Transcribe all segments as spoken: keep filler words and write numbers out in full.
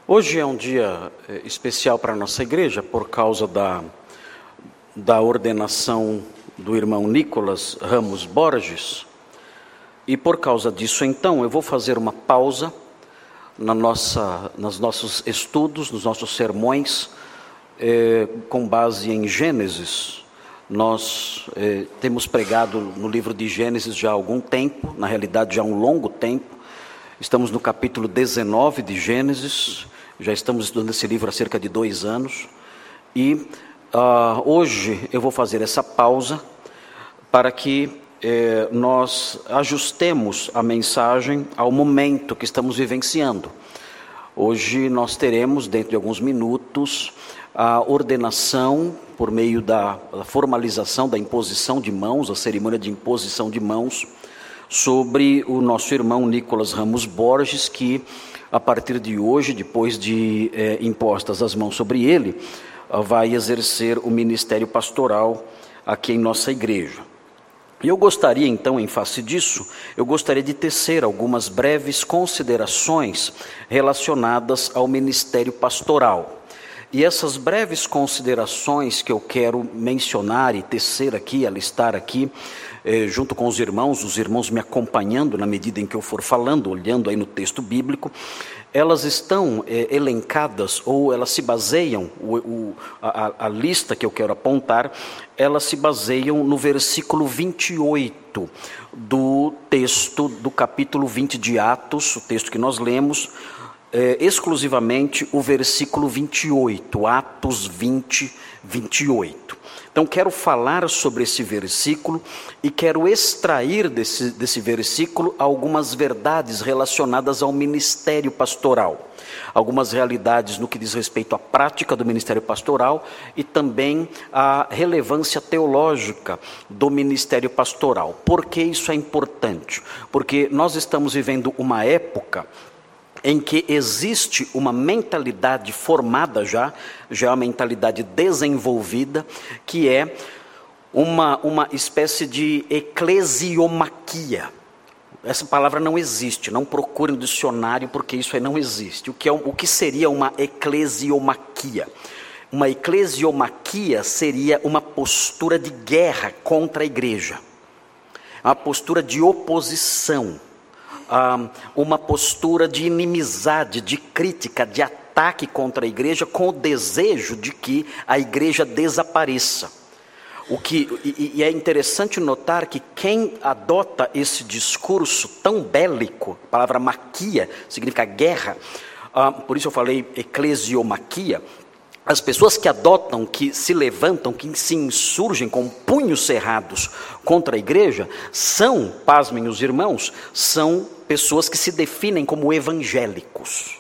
Hoje é um dia especial para a nossa igreja por causa da, da ordenação do irmão Nicolas Ramos Borges. E por causa disso, então, eu vou fazer uma pausa na nossa, nos nossos estudos, nos nossos sermões, eh, com base em Gênesis. Nós eh, temos pregado no livro de Gênesis já há algum tempo, na realidade já há um longo tempo. Estamos no capítulo dezenove de Gênesis. Já estamos estudando esse livro há cerca de dois anos e uh, hoje eu vou fazer essa pausa para que eh, nós ajustemos a mensagem ao momento que estamos vivenciando. Hoje nós teremos, dentro de alguns minutos, a ordenação por meio da, da formalização da imposição de mãos, a cerimônia de imposição de mãos sobre o nosso irmão Nicolas Ramos Borges, que a partir de hoje, depois de eh, impostas as mãos sobre ele, uh, vai exercer o ministério pastoral aqui em nossa igreja. E eu gostaria então, em face disso, eu gostaria de tecer algumas breves considerações relacionadas ao ministério pastoral. E essas breves considerações que eu quero mencionar e tecer aqui, alistar aqui, eh, junto com os irmãos, os irmãos me acompanhando na medida em que eu for falando, olhando aí no texto bíblico, elas estão eh, elencadas, ou elas se baseiam, o, o, a, a lista que eu quero apontar, elas se baseiam no versículo vinte e oito do texto do capítulo vinte de Atos, o texto que nós lemos, É, exclusivamente o versículo vinte e oito, Atos vinte, vinte e oito. Então quero falar sobre esse versículo e quero extrair desse, desse versículo algumas verdades relacionadas ao ministério pastoral, algumas realidades no que diz respeito à prática do ministério pastoral e também à relevância teológica do ministério pastoral. Por que isso é importante? Porque nós estamos vivendo uma época em que existe uma mentalidade formada já, já é uma mentalidade desenvolvida, que é uma, uma espécie de eclesiomaquia. Essa palavra não existe, não procure no dicionário porque isso aí não existe. O que, é, o que seria uma eclesiomaquia? Uma eclesiomaquia seria uma postura de guerra contra a igreja, uma postura de oposição, uma postura de inimizade, de crítica, de ataque contra a igreja, com o desejo de que a igreja desapareça. O que, e, e é interessante notar que quem adota esse discurso tão bélico, a palavra maquia significa guerra, uh, por isso eu falei eclesiomaquia, as pessoas que adotam, que se levantam, que se insurgem com punhos cerrados contra a igreja, são, pasmem os irmãos, são pessoas que se definem como evangélicos.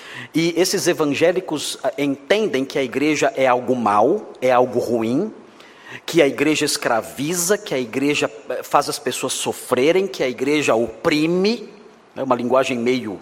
E esses evangélicos entendem que a igreja é algo mau, é algo ruim, que a igreja escraviza, que a igreja faz as pessoas sofrerem, que a igreja oprime, é uma linguagem meio...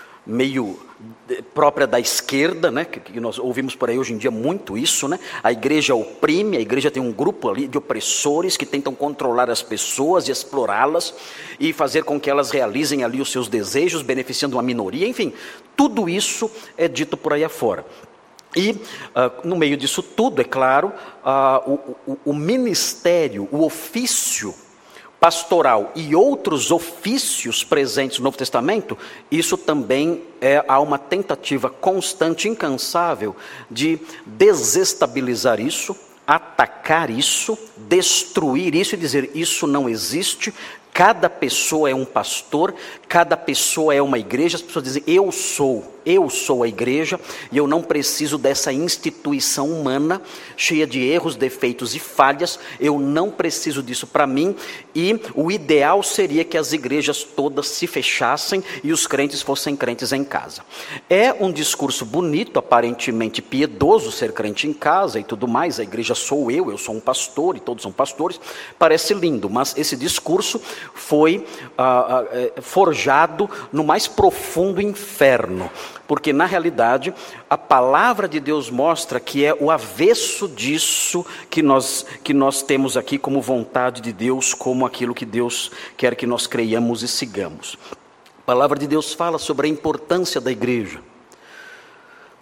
meio própria da esquerda, né, que, que nós ouvimos por aí hoje em dia muito isso, né, a igreja oprime, a igreja tem um grupo ali de opressores que tentam controlar as pessoas e explorá-las e fazer com que elas realizem ali os seus desejos, beneficiando uma minoria, enfim, tudo isso é dito por aí afora. E uh, no meio disso tudo, é claro, uh, o, o, o ministério, o ofício pastoral e outros ofícios presentes no Novo Testamento, isso também é, há uma tentativa constante, incansável, de desestabilizar isso, atacar isso, destruir isso e dizer, isso não existe. Cada pessoa é um pastor, cada pessoa é uma igreja. As pessoas dizem, eu sou, eu sou a igreja e eu não preciso dessa instituição humana cheia de erros, defeitos e falhas. Eu não preciso disso para mim e o ideal seria que as igrejas todas se fechassem e os crentes fossem crentes em casa. É um discurso bonito, aparentemente piedoso, ser crente em casa e tudo mais. A igreja sou eu, eu sou um pastor e todos são pastores. Parece lindo, mas esse discurso foi ah, ah, forjado no mais profundo inferno, porque na realidade a palavra de Deus mostra que é o avesso disso que nós, que nós temos aqui como vontade de Deus, como aquilo que Deus quer que nós creiamos e sigamos. A palavra de Deus fala sobre a importância da igreja.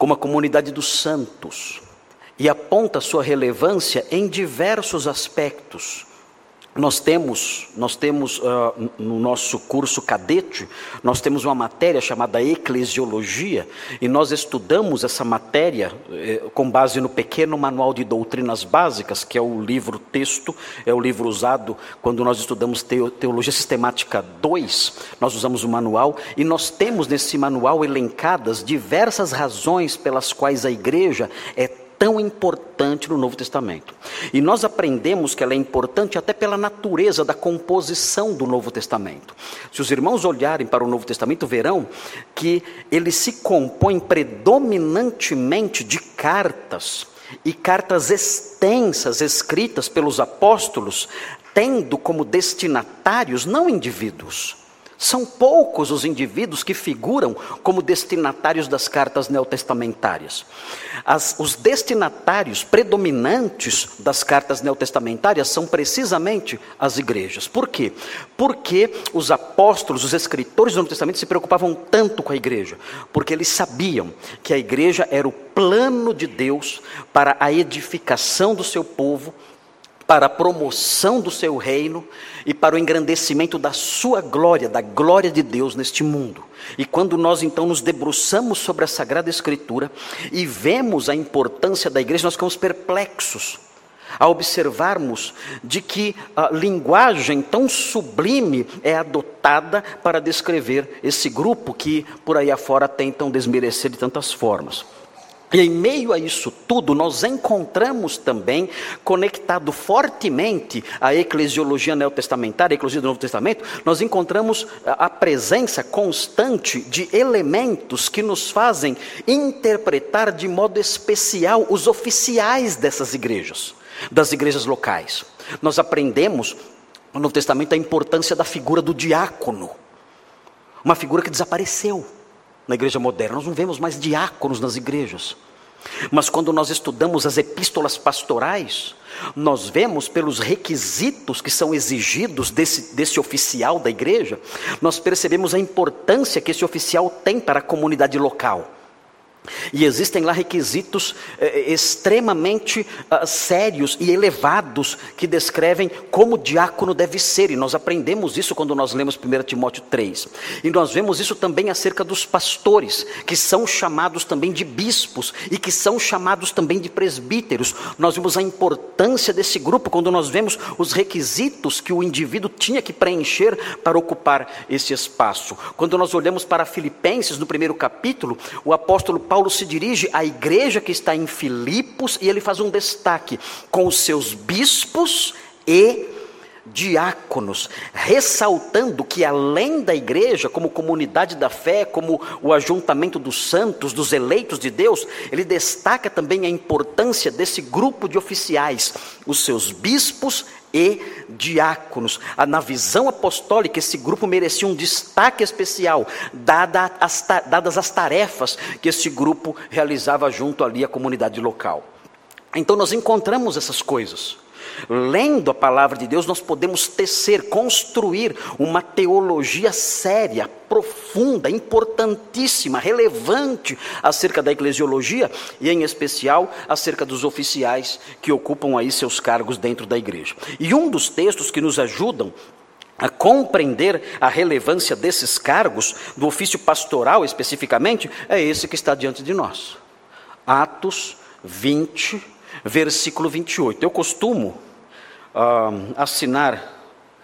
como a comunidade dos santos, e aponta sua relevância em diversos aspectos. Nós temos, nós temos uh, no nosso curso cadete, nós temos uma matéria chamada Eclesiologia, e nós estudamos essa matéria eh, com base no pequeno manual de doutrinas básicas, que é o livro texto, é o livro usado quando nós estudamos Teologia Sistemática dois, nós usamos o manual, e nós temos nesse manual elencadas diversas razões pelas quais a igreja é tão importante no Novo Testamento. E nós aprendemos que ela é importante até pela natureza da composição do Novo Testamento. Se os irmãos olharem para o Novo Testamento, verão que ele se compõe predominantemente de cartas, e cartas extensas escritas pelos apóstolos, tendo como destinatários não indivíduos. São poucos os indivíduos que figuram como destinatários das cartas neotestamentárias. As, os destinatários predominantes das cartas neotestamentárias são precisamente as igrejas. Por quê? Porque os apóstolos, os escritores do Novo Testamento se preocupavam tanto com a igreja, porque eles sabiam que a igreja era o plano de Deus para a edificação do seu povo, para a promoção do seu reino e para o engrandecimento da sua glória, da glória de Deus neste mundo. E quando nós então nos debruçamos sobre a Sagrada Escritura e vemos a importância da igreja, nós ficamos perplexos a observarmos de que a linguagem tão sublime é adotada para descrever esse grupo que por aí afora tentam desmerecer de tantas formas. E em meio a isso tudo, nós encontramos também, conectado fortemente à eclesiologia neotestamentária, à eclesiologia do Novo Testamento, nós encontramos a presença constante de elementos que nos fazem interpretar de modo especial os oficiais dessas igrejas, das igrejas locais. Nós aprendemos no Novo Testamento a importância da figura do diácono, uma figura que desapareceu na igreja moderna. Nós não vemos mais diáconos nas igrejas. Mas quando nós estudamos as epístolas pastorais, nós vemos pelos requisitos que são exigidos desse, desse oficial da igreja, nós percebemos a importância que esse oficial tem para a comunidade local. E existem lá requisitos eh, extremamente uh, sérios e elevados que descrevem como o diácono deve ser. E nós aprendemos isso quando nós lemos primeiro Timóteo três. E nós vemos isso também acerca dos pastores, que são chamados também de bispos e que são chamados também de presbíteros. Nós vemos a importância desse grupo quando nós vemos os requisitos que o indivíduo tinha que preencher para ocupar esse espaço. Quando nós olhamos para Filipenses, no primeiro capítulo, o apóstolo Paulo se dirige à igreja que está em Filipos e ele faz um destaque com os seus bispos e diáconos, ressaltando que além da igreja, como comunidade da fé, como o ajuntamento dos santos, dos eleitos de Deus, ele destaca também a importância desse grupo de oficiais, os seus bispos e diáconos. Na visão apostólica, esse grupo merecia um destaque especial, dada as, dadas as tarefas que esse grupo realizava junto ali à comunidade local. Então nós encontramos essas coisas. Lendo a palavra de Deus, nós podemos tecer, construir uma teologia séria, profunda, importantíssima, relevante acerca da eclesiologia e em especial acerca dos oficiais que ocupam aí seus cargos dentro da igreja. E um dos textos que nos ajudam a compreender a relevância desses cargos, do ofício pastoral especificamente, é esse que está diante de nós. Atos vinte, versículo vinte e oito. Eu costumo uh, assinar,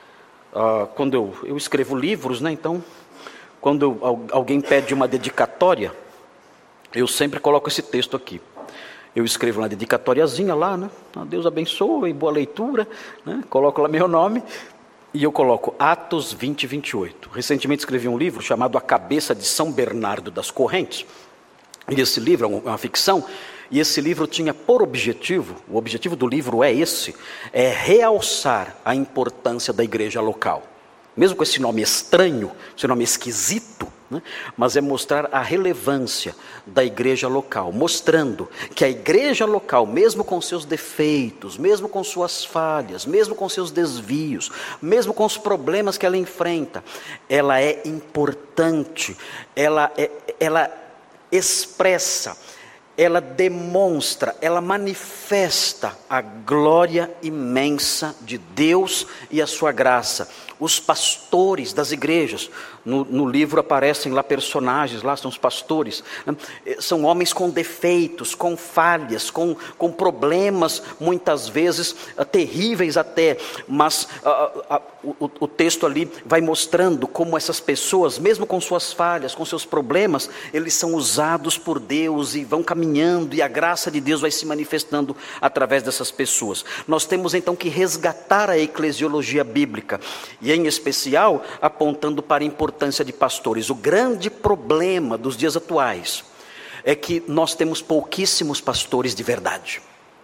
uh, quando eu, eu escrevo livros, né? Então, quando eu, alguém pede uma dedicatória, eu sempre coloco esse texto aqui. Eu escrevo uma dedicatóriazinha lá, né? Deus abençoe, boa leitura, né? Coloco lá meu nome e eu coloco Atos vinte, vinte e oito. Recentemente escrevi um livro chamado A Cabeça de São Bernardo das Correntes. E esse livro é uma ficção. E esse livro tinha por objetivo, o objetivo do livro é esse, é realçar a importância da igreja local. Mesmo com esse nome estranho, esse nome esquisito, né? Mas é mostrar a relevância da igreja local, mostrando que a igreja local, mesmo com seus defeitos, mesmo com suas falhas, mesmo com seus desvios, mesmo com os problemas que ela enfrenta, ela é importante, ela, é, ela expressa, ela demonstra, ela manifesta a glória imensa de Deus e a sua graça. Os pastores das igrejas, no, no livro aparecem lá personagens, lá são os pastores, né? São homens com defeitos, com falhas, com, com problemas, muitas vezes uh, terríveis até, mas uh, uh, uh, o, o texto ali vai mostrando como essas pessoas, mesmo com suas falhas, com seus problemas, eles são usados por Deus e vão caminhando, e a graça de Deus vai se manifestando através dessas pessoas. Nós temos então que resgatar a eclesiologia bíblica, e em especial apontando para a importância de pastores. O grande problema dos dias atuais é que nós temos pouquíssimos pastores de verdade.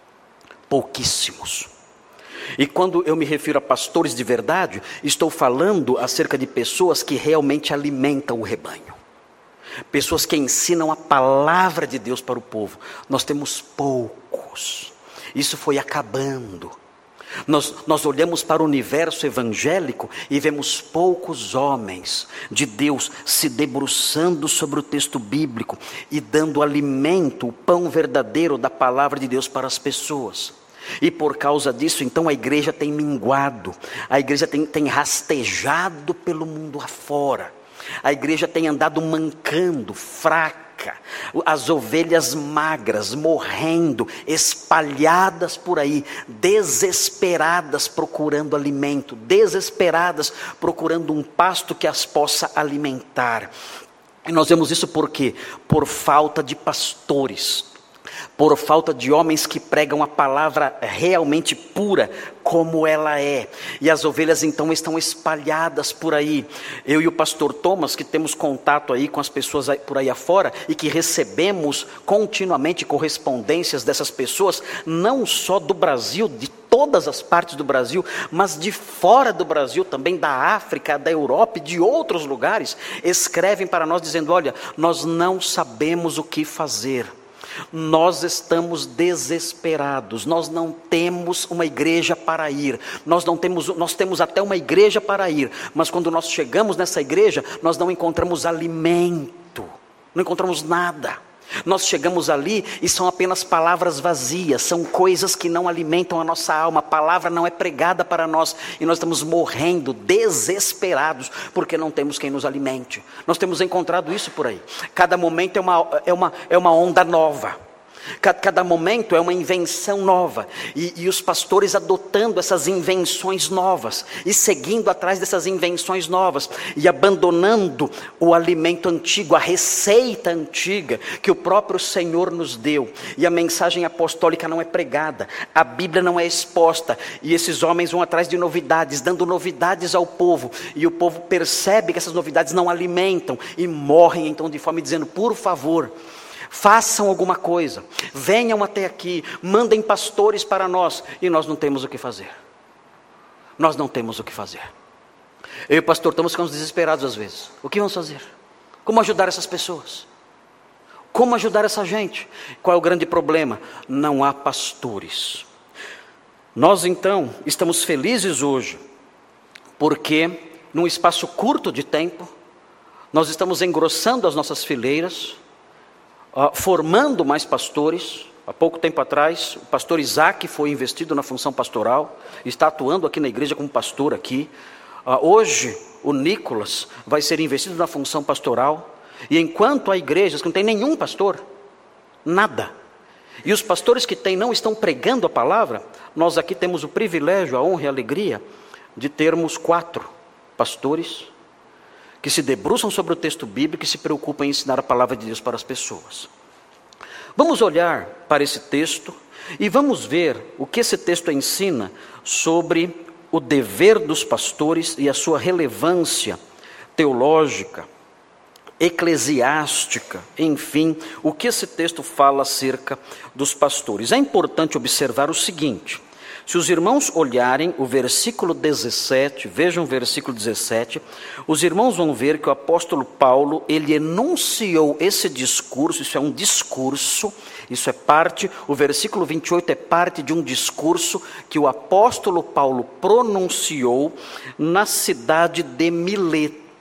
Pouquíssimos. E quando eu me refiro a pastores de verdade, estou falando acerca de pessoas que realmente alimentam o rebanho. Pessoas que ensinam a palavra de Deus para o povo. Nós temos poucos. Isso foi acabando. Nós, nós olhamos para o universo evangélico e vemos poucos homens de Deus se debruçando sobre o texto bíblico e dando alimento, o pão verdadeiro da palavra de Deus para as pessoas. E por causa disso, então, a igreja tem minguado, a igreja tem, tem rastejado pelo mundo afora, a igreja tem andado mancando, fraca. As ovelhas magras morrendo, espalhadas por aí, desesperadas procurando alimento, desesperadas procurando um pasto que as possa alimentar. E nós vemos isso por quê? Por falta de pastores, por falta de homens que pregam a palavra realmente pura, como ela é. E as ovelhas então estão espalhadas por aí. Eu e o pastor Thomas, que temos contato aí com as pessoas por aí afora, e que recebemos continuamente correspondências dessas pessoas, não só do Brasil, de todas as partes do Brasil, mas de fora do Brasil também, da África, da Europa e de outros lugares, escrevem para nós dizendo: olha, nós não sabemos o que fazer. Nós estamos desesperados, nós não temos uma igreja para ir, nós não temos, nós temos até uma igreja para ir, mas quando nós chegamos nessa igreja, nós não encontramos alimento, não encontramos nada. Nós chegamos ali e são apenas palavras vazias, são coisas que não alimentam a nossa alma, a palavra não é pregada para nós, e nós estamos morrendo, desesperados, porque não temos quem nos alimente. Nós temos encontrado isso por aí. Cada momento é uma, é uma, é uma onda nova. Cada, cada momento é uma invenção nova, e, e os pastores adotando essas invenções novas, e seguindo atrás dessas invenções novas, e abandonando o alimento antigo, a receita antiga, que o próprio Senhor nos deu, e a mensagem apostólica não é pregada, a Bíblia não é exposta, e esses homens vão atrás de novidades, dando novidades ao povo, e o povo percebe que essas novidades não alimentam, e morrem então de fome, dizendo: por favor, façam alguma coisa, venham até aqui, mandem pastores para nós. E nós não temos o que fazer. Nós não temos o que fazer. Eu e o pastor Thomas ficamos desesperados às vezes. O que vamos fazer? Como ajudar essas pessoas? Como ajudar essa gente? Qual é o grande problema? Não há pastores. Nós então estamos felizes hoje, porque num espaço curto de tempo, nós estamos engrossando as nossas fileiras, Uh, formando mais pastores. Há pouco tempo atrás, o pastor Isaac foi investido na função pastoral, está atuando aqui na igreja como pastor aqui. Uh, hoje, o Nicolas vai ser investido na função pastoral, e enquanto há igrejas que não tem nenhum pastor, nada, e os pastores que tem não estão pregando a palavra, nós aqui temos o privilégio, a honra e a alegria de termos quatro pastores que se debruçam sobre o texto bíblico e se preocupam em ensinar a palavra de Deus para as pessoas. Vamos olhar para esse texto e vamos ver o que esse texto ensina sobre o dever dos pastores e a sua relevância teológica, eclesiástica, enfim, o que esse texto fala acerca dos pastores. É importante observar o seguinte: se os irmãos olharem o versículo dezessete, vejam o versículo dezessete, os irmãos vão ver que o apóstolo Paulo, ele enunciou esse discurso, isso é um discurso, isso é parte, o versículo vinte e oito é parte de um discurso que o apóstolo Paulo pronunciou na cidade de Mileto.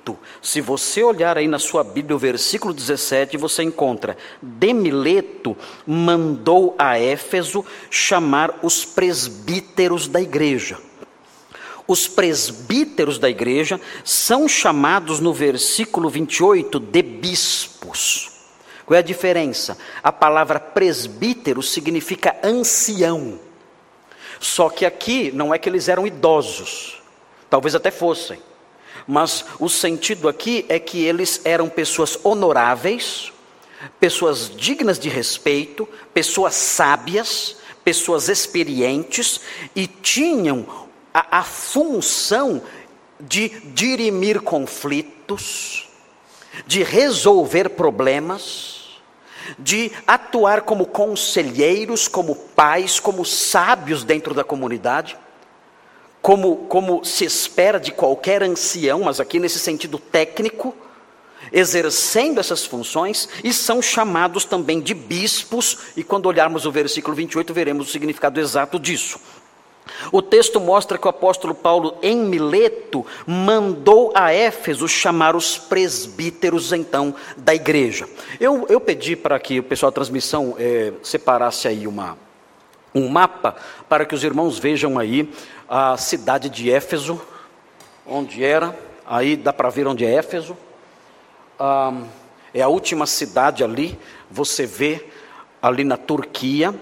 Se você olhar aí na sua Bíblia o versículo dezessete, você encontra: de Mileto mandou a Éfeso chamar os presbíteros da igreja. Os presbíteros da igreja são chamados no versículo vinte e oito de bispos. Qual é a diferença? A palavra presbítero significa ancião. Só que aqui não é que eles eram idosos, talvez até fossem, mas o sentido aqui é que eles eram pessoas honoráveis, pessoas dignas de respeito, pessoas sábias, pessoas experientes, e tinham a, a função de dirimir conflitos, de resolver problemas, de atuar como conselheiros, como pais, como sábios dentro da comunidade, como, como se espera de qualquer ancião, mas aqui nesse sentido técnico, exercendo essas funções, e são chamados também de bispos, e quando olharmos o versículo vinte e oito, veremos o significado exato disso. O texto mostra que o apóstolo Paulo, em Mileto, mandou a Éfeso chamar os presbíteros, então, da igreja. Eu, eu pedi para que o pessoal da transmissão é, separasse aí uma, um mapa, para que os irmãos vejam aí a cidade de Éfeso, onde era. Aí dá para ver onde é Éfeso. Ah, é a última cidade ali, você vê ali na Turquia.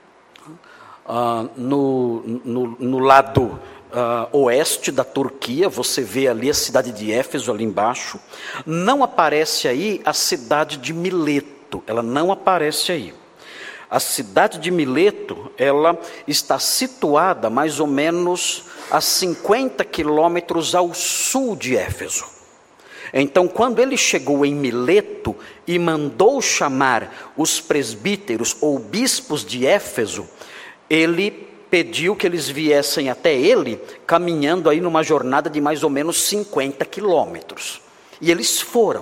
Uh, no, no, no lado uh, oeste da Turquia, você vê ali a cidade de Éfeso ali embaixo. Não aparece aí a cidade de Mileto, ela não aparece aí. A cidade de Mileto, ela está situada mais ou menos a cinquenta quilômetros ao sul de Éfeso. Então, quando ele chegou em Mileto e mandou chamar os presbíteros ou bispos de Éfeso, ele pediu que eles viessem até ele, caminhando aí numa jornada de mais ou menos cinquenta quilômetros. E eles foram.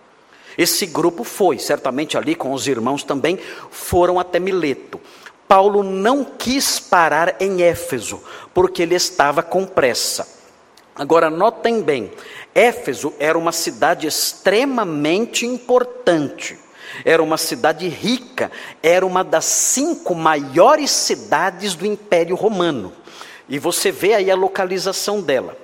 Esse grupo foi, certamente ali com os irmãos também, foram até Mileto. Paulo não quis parar em Éfeso, porque ele estava com pressa. Agora, notem bem, Éfeso era uma cidade extremamente importante. Era uma cidade rica, era uma das cinco maiores cidades do Império Romano. E você vê aí a localização dela.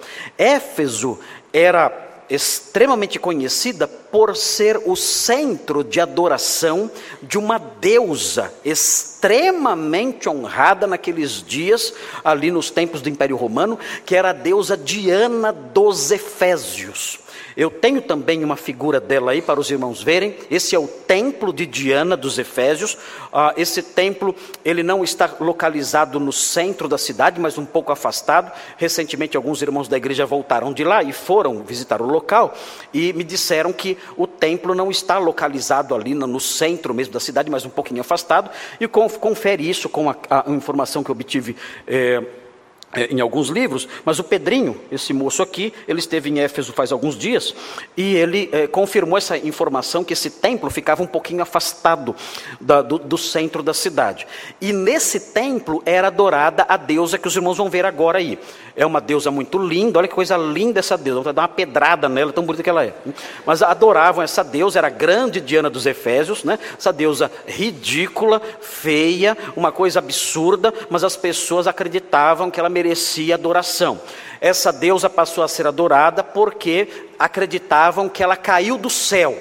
Éfeso era extremamente conhecida por ser o centro de adoração de uma deusa extremamente honrada naqueles dias, ali nos tempos do Império Romano, que era a deusa Diana dos Efésios. Eu tenho também uma figura dela aí para os irmãos verem. Esse é o templo de Diana dos Efésios. Ah, esse templo, ele não está localizado no centro da cidade, mas um pouco afastado. Recentemente, alguns irmãos da igreja voltaram de lá e foram visitar o local. E me disseram que o templo não está localizado ali no, no centro mesmo da cidade, mas um pouquinho afastado. E confere isso com a, a informação que eu obtive é, É, em alguns livros, mas o Pedrinho, esse moço aqui, ele esteve em Éfeso faz alguns dias, e ele é, confirmou essa informação, que esse templo ficava um pouquinho afastado da, do, do centro da cidade, e nesse templo era adorada a deusa que os irmãos vão ver agora aí. É uma deusa muito linda, olha que coisa linda essa deusa, vou dar uma pedrada nela, tão bonita que ela é, mas adoravam essa deusa, era a grande Diana dos Efésios, né? Essa deusa ridícula, feia, uma coisa absurda, mas as pessoas acreditavam que ela merecia adoração. Essa deusa passou a ser adorada porque acreditavam que ela caiu do céu,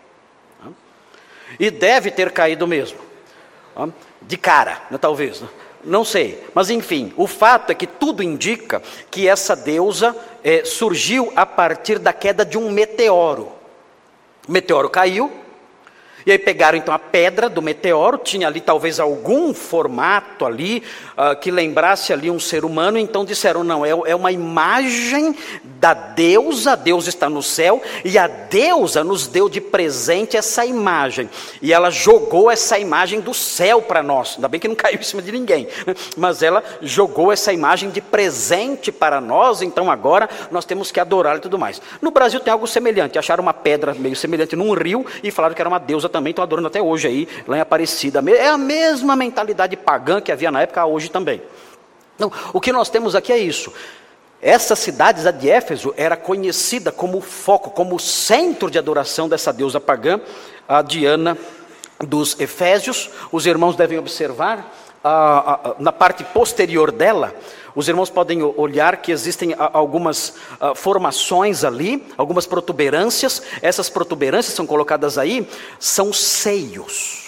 e deve ter caído mesmo, de cara, né, talvez, né? Não sei, mas enfim, o fato é que tudo indica que essa deusa é, surgiu a partir da queda de um meteoro. O meteoro caiu, e aí pegaram então a pedra do meteoro, tinha ali talvez algum formato ali, uh, que lembrasse ali um ser humano, então disseram, não, é, é uma imagem da deusa, a deusa está no céu, e a deusa nos deu de presente essa imagem, e ela jogou essa imagem do céu para nós, ainda bem que não caiu em cima de ninguém, mas ela jogou essa imagem de presente para nós, então agora nós temos que adorá-la e tudo mais. No Brasil tem algo semelhante, acharam uma pedra meio semelhante num rio, e falaram que era uma deusa também, estão adorando até hoje aí, lá em Aparecida. É a mesma mentalidade pagã que havia na época, hoje também. Então, o que nós temos aqui é isso. Essa cidade, a de Éfeso, era conhecida como foco, como centro de adoração dessa deusa pagã, a Diana dos Efésios. Os irmãos devem observar, ah, ah, na parte posterior dela, os irmãos podem olhar que existem algumas ah, formações ali, algumas protuberâncias. Essas protuberâncias são colocadas aí, são seios.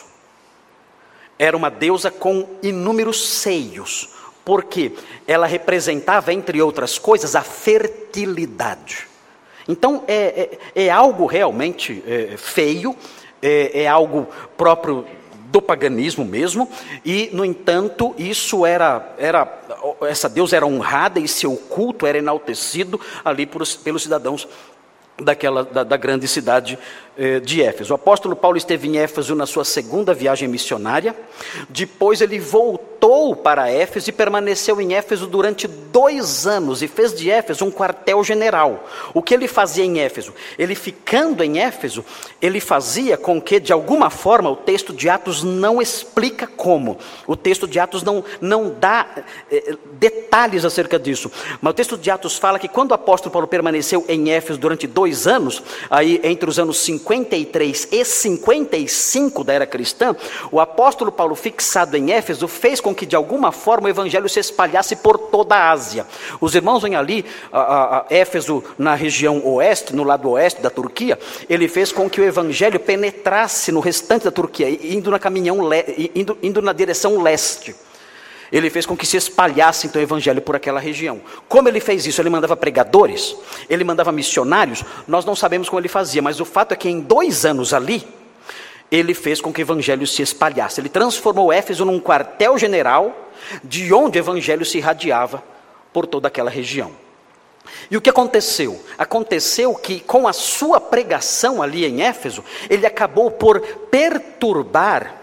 Era uma deusa com inúmeros seios, porque ela representava, entre outras coisas, a fertilidade. Então é, é, é algo realmente é, feio, é, é algo próprio do paganismo mesmo, e no entanto isso era, era, essa deusa era honrada e seu culto era enaltecido ali por, pelos cidadãos daquela, da, da grande cidade eh, de Éfeso. O apóstolo Paulo esteve em Éfeso na sua segunda viagem missionária. Depois ele voltou para Éfeso e permaneceu em Éfeso durante dois anos e fez de Éfeso um quartel-general. O que ele fazia em Éfeso? Ele ficando em Éfeso, ele fazia com que, de alguma forma, o texto de Atos não explica como. O texto de Atos não, não dá eh, detalhes acerca disso. Mas o texto de Atos fala que quando o apóstolo Paulo permaneceu em Éfeso durante dois Dois anos, aí entre os anos cinquenta e três e cinquenta e cinco da era cristã, o apóstolo Paulo, fixado em Éfeso, fez com que de alguma forma o evangelho se espalhasse por toda a Ásia. Os irmãos vêm ali, a, a, a Éfeso na região oeste, no lado oeste da Turquia, ele fez com que o evangelho penetrasse no restante da Turquia, indo na caminhão, indo, indo na direção leste. Ele fez com que se espalhasse então o evangelho por aquela região. Como ele fez isso? Ele mandava pregadores? Ele mandava missionários? Nós não sabemos como ele fazia, mas o fato é que em dois anos ali, ele fez com que o evangelho se espalhasse. Ele transformou Éfeso num quartel-general, de onde o evangelho se irradiava por toda aquela região. E o que aconteceu? Aconteceu que com a sua pregação ali em Éfeso, ele acabou por perturbar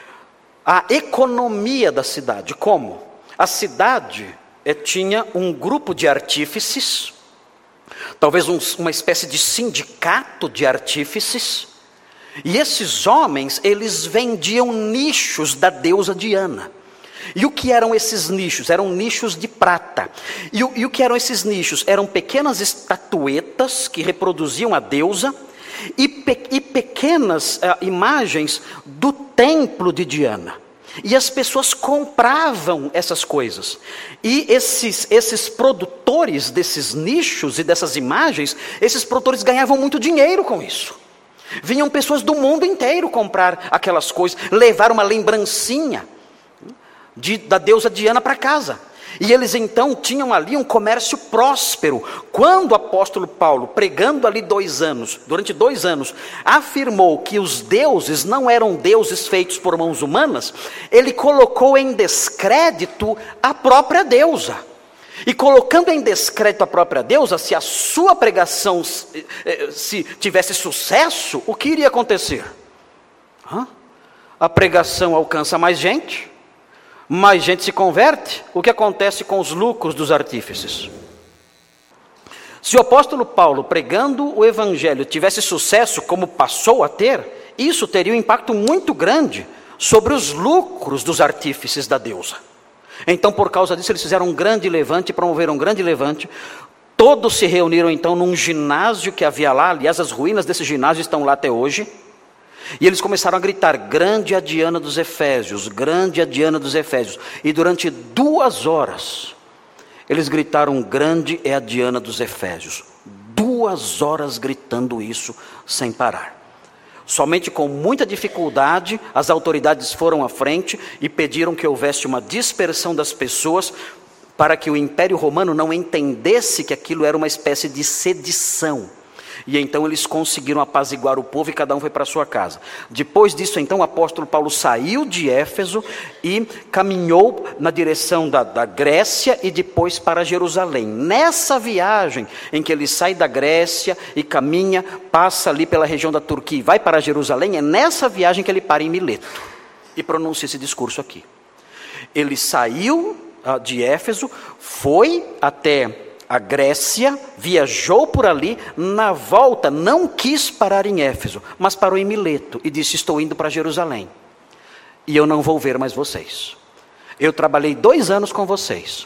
a economia da cidade. Como? A cidade eh, tinha um grupo de artífices, talvez um, uma espécie de sindicato de artífices, e esses homens, eles vendiam nichos da deusa Diana. E o que eram esses nichos? Eram nichos de prata. E o, e o que eram esses nichos? Eram pequenas estatuetas que reproduziam a deusa, E, pe, e pequenas uh, imagens do templo de Diana. E as pessoas compravam essas coisas. E esses, esses produtores desses nichos e dessas imagens, esses produtores ganhavam muito dinheiro com isso. Vinham pessoas do mundo inteiro comprar aquelas coisas, levar uma lembrancinha de, da deusa Diana para casa. E eles então tinham ali um comércio próspero. Quando o apóstolo Paulo, pregando ali dois anos, durante dois anos, afirmou que os deuses não eram deuses feitos por mãos humanas, ele colocou em descrédito a própria deusa. E colocando em descrédito a própria deusa, se a sua pregação se, se tivesse sucesso, o que iria acontecer? Hã? A pregação alcança mais gente, mais gente se converte. O que acontece com os lucros dos artífices? Se o apóstolo Paulo, pregando o evangelho, tivesse sucesso como passou a ter, isso teria um impacto muito grande sobre os lucros dos artífices da deusa. Então, por causa disso, eles fizeram um grande levante, promoveram um grande levante. Todos se reuniram então num ginásio que havia lá. Aliás, as ruínas desse ginásio estão lá até hoje. E eles começaram a gritar: grande a Diana dos Efésios, grande a Diana dos Efésios. E durante duas horas, eles gritaram: grande é a Diana dos Efésios. Duas horas gritando isso sem parar. Somente com muita dificuldade, as autoridades foram à frente e pediram que houvesse uma dispersão das pessoas, para que o Império Romano não entendesse que aquilo era uma espécie de sedição. E então eles conseguiram apaziguar o povo e cada um foi para a sua casa. Depois disso, então, o apóstolo Paulo saiu de Éfeso e caminhou na direção da, da Grécia e depois para Jerusalém. Nessa viagem em que ele sai da Grécia e caminha, passa ali pela região da Turquia e vai para Jerusalém, é nessa viagem que ele para em Mileto e pronuncia esse discurso aqui. Ele saiu uh, de Éfeso, foi até a Grécia, viajou por ali, na volta não quis parar em Éfeso, mas parou em Mileto e disse: estou indo para Jerusalém e eu não vou ver mais vocês. Eu trabalhei dois anos com vocês,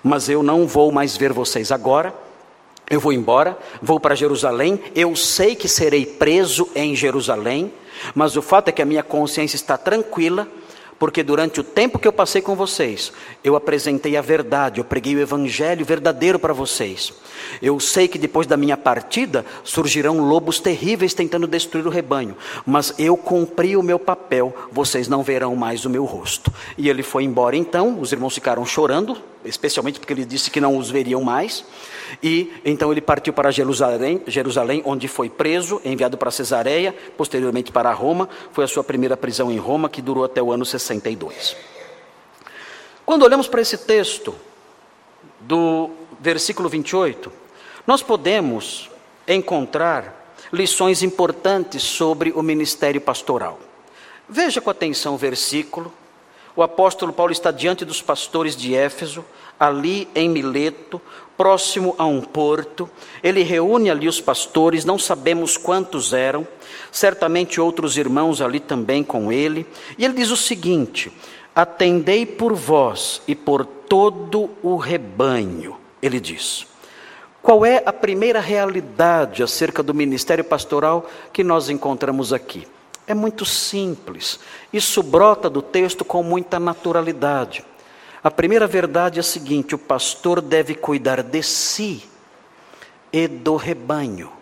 mas eu não vou mais ver vocês agora. Eu vou embora, vou para Jerusalém, eu sei que serei preso em Jerusalém, mas o fato é que a minha consciência está tranquila, porque durante o tempo que eu passei com vocês, eu apresentei a verdade, eu preguei o evangelho verdadeiro para vocês. Eu sei que depois da minha partida, surgirão lobos terríveis tentando destruir o rebanho, mas eu cumpri o meu papel, vocês não verão mais o meu rosto. E ele foi embora então, os irmãos ficaram chorando, especialmente porque ele disse que não os veriam mais. E então ele partiu para Jerusalém, Jerusalém, onde foi preso, enviado para Cesareia, posteriormente para Roma. Foi a sua primeira prisão em Roma, que durou até o ano sessenta e dois. Quando olhamos para esse texto, do versículo vinte e oito, nós podemos encontrar lições importantes sobre o ministério pastoral. Veja com atenção o versículo. O apóstolo Paulo está diante dos pastores de Éfeso, ali em Mileto, próximo a um porto. Ele reúne ali os pastores, não sabemos quantos eram, certamente outros irmãos ali também com ele. E ele diz o seguinte: atendei por vós e por todo o rebanho. Ele diz. Qual é a primeira realidade acerca do ministério pastoral que nós encontramos aqui? É muito simples. Isso brota do texto com muita naturalidade. A primeira verdade é a seguinte: o pastor deve cuidar de si e do rebanho.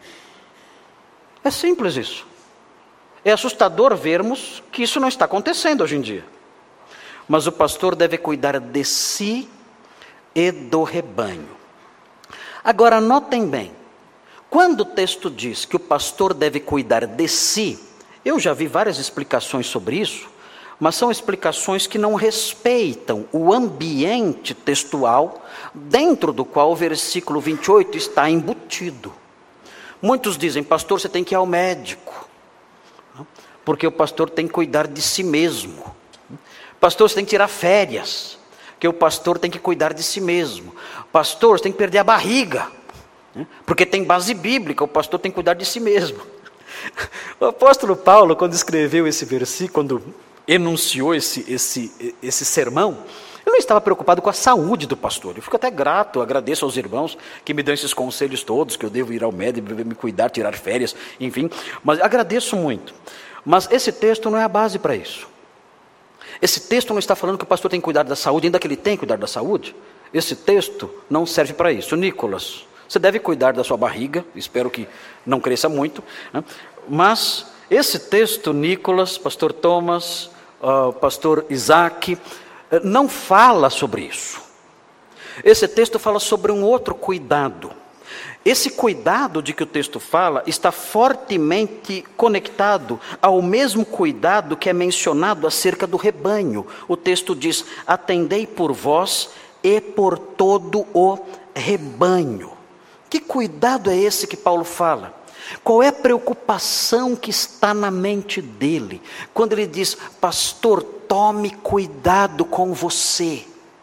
É simples isso. É assustador vermos que isso não está acontecendo hoje em dia. Mas o pastor deve cuidar de si e do rebanho. Agora, notem bem, quando o texto diz que o pastor deve cuidar de si, eu já vi várias explicações sobre isso, mas são explicações que não respeitam o ambiente textual dentro do qual o versículo vinte e oito está embutido. Muitos dizem: pastor, você tem que ir ao médico, porque o pastor tem que cuidar de si mesmo. Pastor, você tem que tirar férias, porque o pastor tem que cuidar de si mesmo. Pastor, você tem que perder a barriga, porque tem base bíblica, o pastor tem que cuidar de si mesmo. O apóstolo Paulo, quando escreveu esse versículo, quando enunciou esse, esse, esse sermão, ele não estava preocupado com a saúde do pastor. Eu fico até grato, agradeço aos irmãos que me dão esses conselhos todos, que eu devo ir ao médico, me cuidar, tirar férias, enfim, mas agradeço muito. Mas esse texto não é a base para isso. Esse texto não está falando que o pastor tem que cuidar da saúde, ainda que ele tenha que cuidar da saúde. Esse texto não serve para isso. Nicolas, você deve cuidar da sua barriga, espero que não cresça muito, né? Mas esse texto, Nicolas, pastor Thomas, uh, pastor Isaac, não fala sobre isso. Esse texto fala sobre um outro cuidado. Esse cuidado de que o texto fala está fortemente conectado ao mesmo cuidado que é mencionado acerca do rebanho. O texto diz: atendei por vós e por todo o rebanho. Que cuidado é esse que Paulo fala? Qual é a preocupação que está na mente dele? Quando ele diz: pastor, tome cuidado com você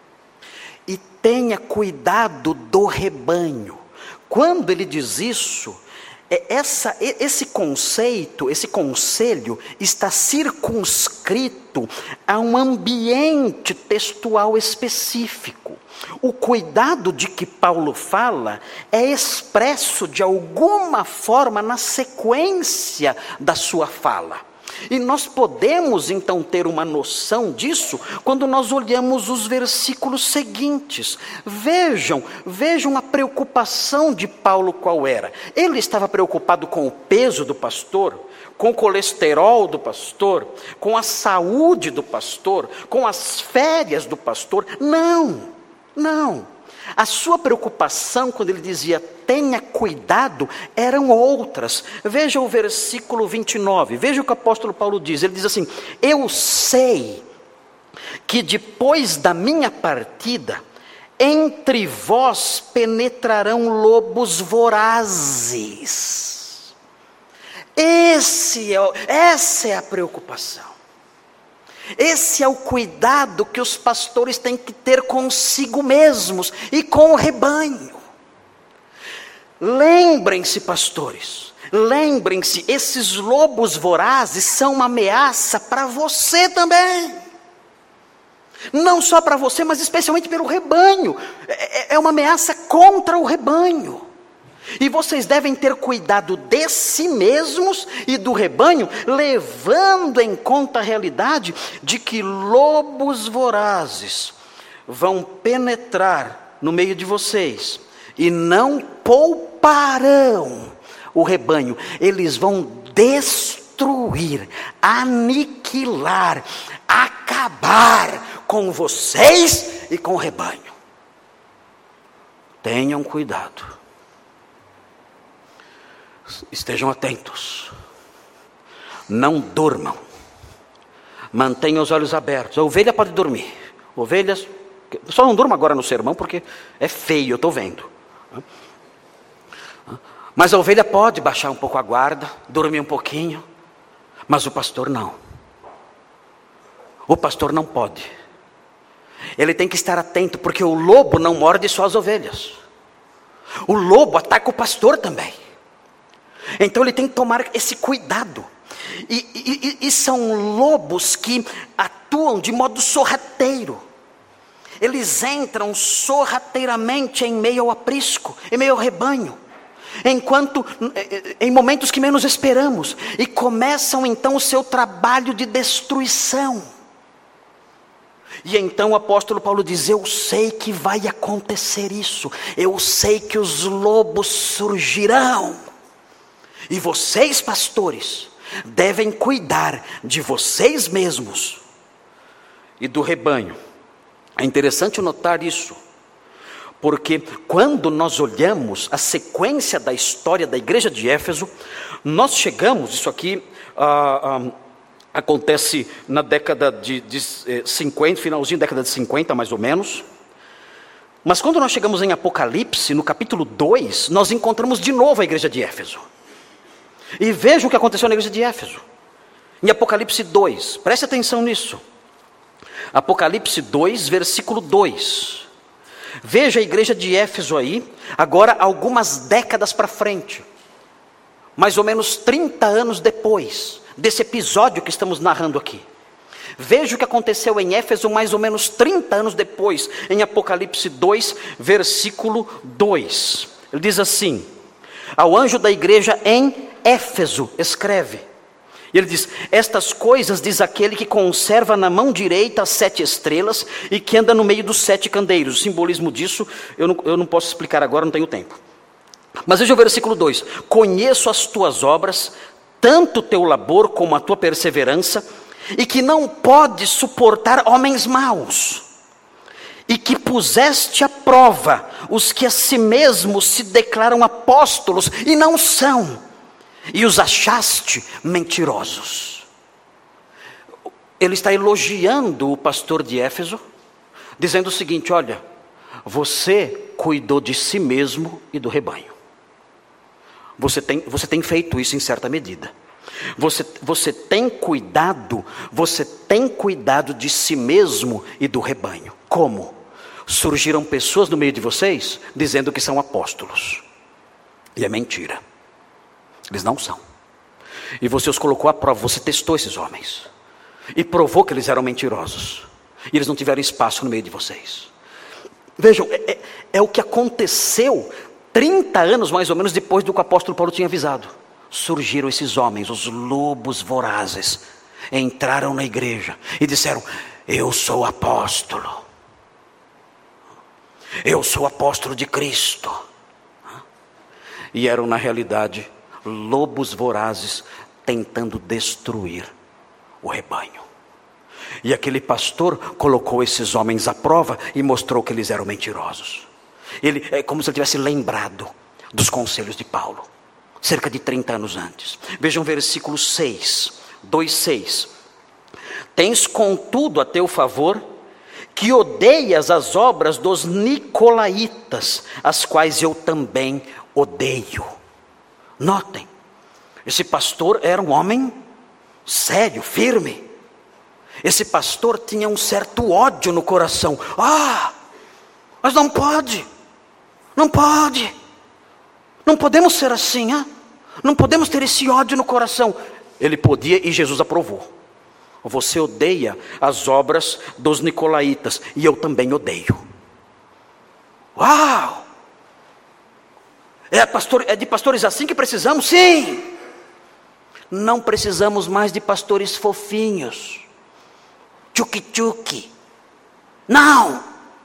e tenha cuidado do rebanho. Quando ele diz isso, essa, esse conceito, esse conselho está circunscrito a um ambiente textual específico. O cuidado de que Paulo fala é expresso de alguma forma na sequência da sua fala. E nós podemos então ter uma noção disso quando nós olhamos os versículos seguintes. Vejam, vejam a preocupação de Paulo qual era. Ele estava preocupado com o peso do pastor, com o colesterol do pastor, com a saúde do pastor, com as férias do pastor. Não, não. A sua preocupação, quando ele dizia tenha cuidado, eram outras. Veja o versículo vinte e nove, veja o que o apóstolo Paulo diz. Ele diz assim: eu sei que depois da minha partida, entre vós penetrarão lobos vorazes. Esse é, essa é a preocupação. Esse é o cuidado que os pastores têm que ter consigo mesmos e com o rebanho. Lembrem-se, pastores, lembrem-se, esses lobos vorazes são uma ameaça para você também. Não só para você, mas especialmente pelo rebanho. É, é uma ameaça contra o rebanho. E vocês devem ter cuidado de si mesmos e do rebanho, levando em conta a realidade de que lobos vorazes vão penetrar no meio de vocês e não pouparão o rebanho. Eles vão destruir, aniquilar, acabar com vocês e com o rebanho. Tenham cuidado. Estejam atentos. Não durmam. Mantenham os olhos abertos. A ovelha pode dormir. Ovelhas, só não durma agora no sermão porque é feio, eu estou vendo. Mas a ovelha pode baixar um pouco a guarda, dormir um pouquinho. Mas o pastor não. O pastor não pode. Ele tem que estar atento, porque o lobo não morde só as ovelhas. O lobo ataca o pastor também. Então ele tem que tomar esse cuidado. E, e, e são lobos que atuam de modo sorrateiro. Eles entram sorrateiramente em meio ao aprisco, em meio ao rebanho, enquanto em momentos que menos esperamos, e começam então o seu trabalho de destruição. E então o apóstolo Paulo diz: eu sei que vai acontecer isso, eu sei que os lobos surgirão. E vocês, pastores, devem cuidar de vocês mesmos e do rebanho. É interessante notar isso, porque quando nós olhamos a sequência da história da igreja de Éfeso, nós chegamos, isso aqui ah, ah, acontece na década de, de cinquenta, finalzinho da década de cinquenta mais ou menos. Mas quando nós chegamos em Apocalipse, no capítulo dois, nós encontramos de novo a igreja de Éfeso. E veja o que aconteceu na igreja de Éfeso, em Apocalipse dois, preste atenção nisso. Apocalipse dois, versículo dois. Veja a igreja de Éfeso aí, agora algumas décadas para frente, mais ou menos trinta anos depois desse episódio que estamos narrando aqui. Veja o que aconteceu em Éfeso mais ou menos trinta anos depois, em Apocalipse dois, versículo dois. Ele diz assim: ao anjo da igreja em Éfeso, escreve. E ele diz: estas coisas diz aquele que conserva na mão direita as sete estrelas e que anda no meio dos sete candeiros. O simbolismo disso eu não, eu não posso explicar agora, não tenho tempo. Mas veja o versículo dois: conheço as tuas obras, tanto o teu labor como a tua perseverança, e que não podes suportar homens maus, e que puseste à prova os que a si mesmos se declaram apóstolos e não são, e os achaste mentirosos. Ele está elogiando o pastor de Éfeso, dizendo o seguinte: olha, você cuidou de si mesmo e do rebanho. Você tem, você tem feito isso em certa medida. Você, você tem cuidado, você tem cuidado de si mesmo e do rebanho. Como? Surgiram pessoas no meio de vocês dizendo que são apóstolos. E é mentira. Eles não são. E você os colocou à prova, você testou esses homens. E provou que eles eram mentirosos. E eles não tiveram espaço no meio de vocês. Vejam, é, é, é o que aconteceu trinta anos mais ou menos depois do que o apóstolo Paulo tinha avisado. Surgiram esses homens, os lobos vorazes, entraram na igreja e disseram: eu sou apóstolo. Eu sou apóstolo de Cristo. E eram na realidade lobos vorazes tentando destruir o rebanho. E aquele pastor colocou esses homens à prova e mostrou que eles eram mentirosos. Ele, é como se ele tivesse lembrado dos conselhos de Paulo, cerca de trinta anos antes. Vejam versículo seis, dois, seis. Tens contudo a teu favor que odeias as obras dos nicolaítas, as quais eu também odeio. Notem, esse pastor era um homem sério, firme. Esse pastor tinha um certo ódio no coração. Ah, mas não pode, não pode, não podemos ser assim, ah? Não podemos ter esse ódio no coração. Ele podia e Jesus aprovou. Você odeia as obras dos nicolaítas, e eu também odeio. Uau! É, pastor, é de pastores assim que precisamos? Sim! Não precisamos mais de pastores fofinhos, tchuki-tchuki. Não!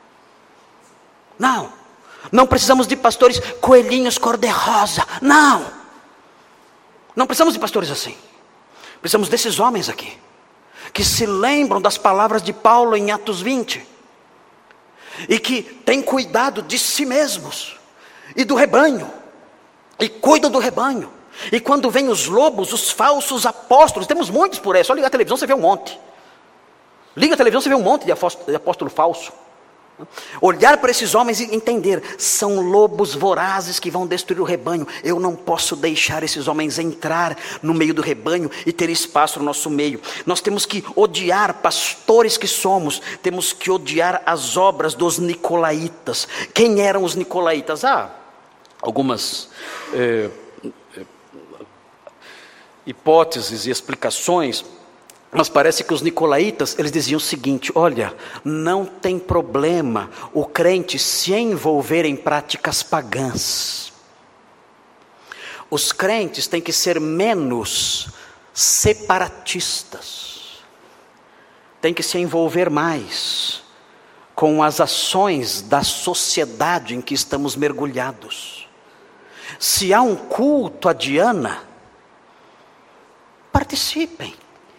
Não! Não precisamos de pastores coelhinhos cor-de-rosa. Não! Não precisamos de pastores assim. Precisamos desses homens aqui, que se lembram das palavras de Paulo em Atos vinte, e que têm cuidado de si mesmos e do rebanho, e cuidam do rebanho. E quando vêm os lobos, os falsos apóstolos, temos muitos por aí, só ligar a televisão você vê um monte. Liga a televisão você vê um monte de apóstolo, de apóstolo falso. Olhar para esses homens e entender, são lobos vorazes que vão destruir o rebanho. Eu não posso deixar esses homens entrar no meio do rebanho e ter espaço no nosso meio. Nós temos que odiar, pastores que somos, temos que odiar as obras dos nicolaítas. Quem eram os nicolaítas? Ah, algumas é, é, hipóteses e explicações. Mas parece que os nicolaítas, eles diziam o seguinte: olha, não tem problema o crente se envolver em práticas pagãs. Os crentes têm que ser menos separatistas. Têm que se envolver mais com as ações da sociedade em que estamos mergulhados. Se há um culto a Diana, participem.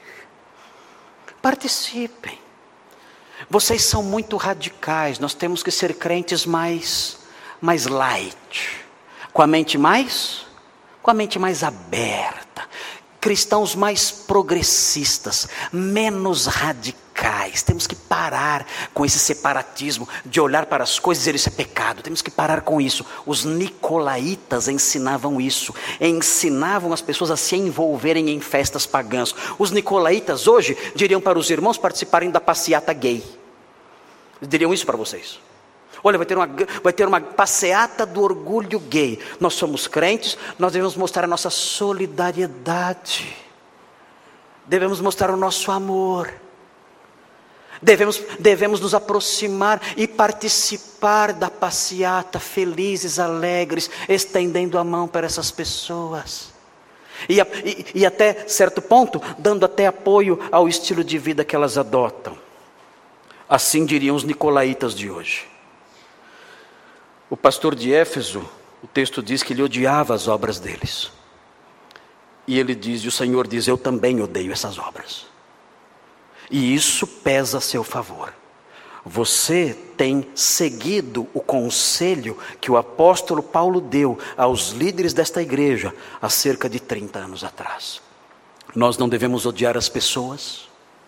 Participem. Vocês são muito radicais. Nós temos que ser crentes mais, mais light, com a mente mais, com a mente mais aberta. Cristãos mais progressistas, menos radicais. Temos que parar com esse separatismo de olhar para as coisas e dizer isso é pecado. Temos que parar com isso. Os nicolaítas ensinavam isso. Ensinavam as pessoas a se envolverem em festas pagãs. Os nicolaítas hoje diriam para os irmãos participarem da passeata gay. Eles diriam isso para vocês. Olha, vai ter, uma, vai ter uma passeata do orgulho gay. Nós somos crentes, nós devemos mostrar a nossa solidariedade. Devemos mostrar o nosso amor. Devemos, devemos nos aproximar e participar da passeata, felizes, alegres, estendendo a mão para essas pessoas. E, e, e até certo ponto, dando até apoio ao estilo de vida que elas adotam. Assim diriam os nicolaítas de hoje. O pastor de Éfeso, o texto diz que ele odiava as obras deles. E ele diz, e o Senhor diz, eu também odeio essas obras. E isso pesa a seu favor. Você tem seguido o conselho que o apóstolo Paulo deu aos líderes desta igreja há cerca de trinta anos atrás. Nós não devemos odiar as pessoas.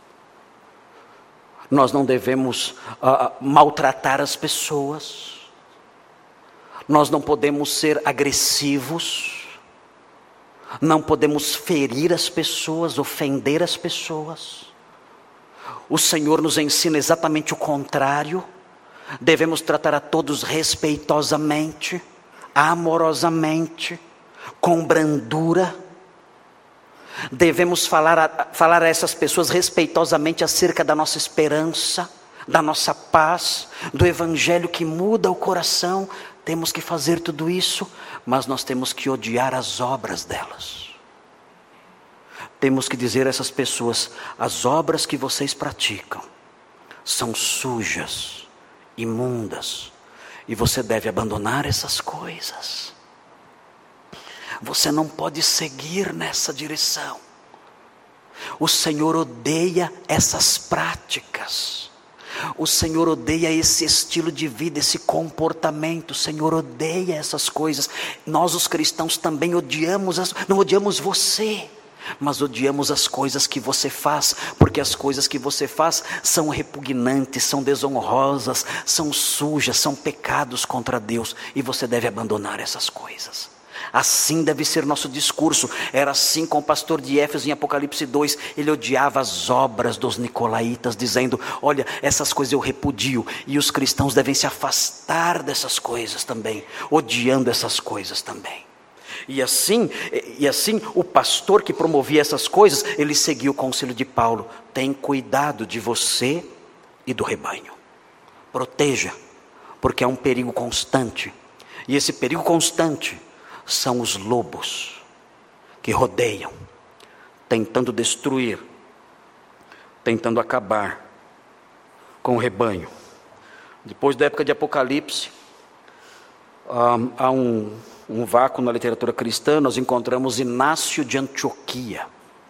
Nós não devemos uh, maltratar as pessoas. Nós não podemos ser agressivos, não podemos ferir as pessoas, ofender as pessoas. O Senhor nos ensina exatamente o contrário. Devemos tratar a todos respeitosamente, amorosamente, com brandura. Devemos falar a, falar a essas pessoas respeitosamente acerca da nossa esperança, da nossa paz, do evangelho que muda o coração. Temos que fazer tudo isso, mas nós temos que odiar as obras delas. Temos que dizer a essas pessoas, as obras que vocês praticam são sujas, imundas, e você deve abandonar essas coisas. Você não pode seguir nessa direção. O Senhor odeia essas práticas. O Senhor odeia esse estilo de vida, esse comportamento. O Senhor odeia essas coisas. Nós os cristãos também odiamos, as, não odiamos você, mas odiamos as coisas que você faz, porque as coisas que você faz são repugnantes, são desonrosas, são sujas, são pecados contra Deus, e você deve abandonar essas coisas. Assim deve ser nosso discurso. Era assim com o pastor de Éfeso em Apocalipse dois. Ele odiava as obras dos nicolaítas, dizendo, olha, essas coisas eu repudio. E os cristãos devem se afastar dessas coisas também, odiando essas coisas também. E assim, e assim o pastor que promovia essas coisas, ele seguia o conselho de Paulo: tem cuidado de você e do rebanho. Proteja, porque é um perigo constante. E esse perigo constante são os lobos que rodeiam, tentando destruir, tentando acabar com o rebanho. Depois da época de Apocalipse, um, há um, um vácuo na literatura cristã. Nós encontramos Inácio de Antioquia.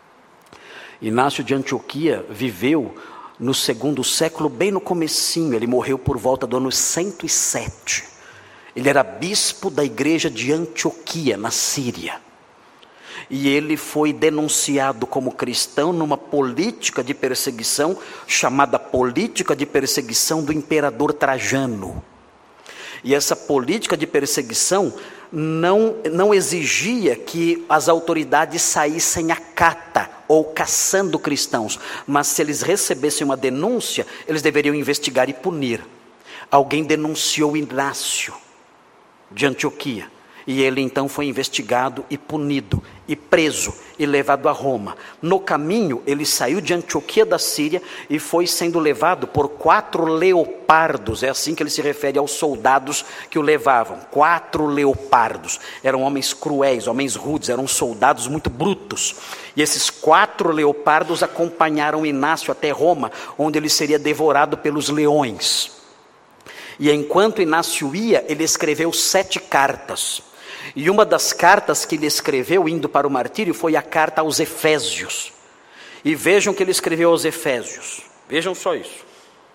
Inácio de Antioquia viveu no segundo século, bem no comecinho. Ele morreu por volta do ano cento e sete. Ele era bispo da igreja de Antioquia, na Síria. E ele foi denunciado como cristão numa política de perseguição, chamada política de perseguição do imperador Trajano. E essa política de perseguição não, não exigia que as autoridades saíssem à cata ou caçando cristãos, mas se eles recebessem uma denúncia, eles deveriam investigar e punir. Alguém denunciou Inácio de Antioquia, e ele então foi investigado e punido, e preso, e levado a Roma. No caminho, ele saiu de Antioquia da Síria, e foi sendo levado por quatro leopardos. É assim que ele se refere aos soldados que o levavam. Quatro leopardos. Eram homens cruéis, homens rudes, eram soldados muito brutos. E esses quatro leopardos acompanharam Inácio até Roma, onde ele seria devorado pelos leões. E enquanto Inácio ia, ele escreveu sete cartas. E uma das cartas que ele escreveu, indo para o martírio, foi a carta aos Efésios. E vejam o que ele escreveu aos Efésios. Vejam só isso.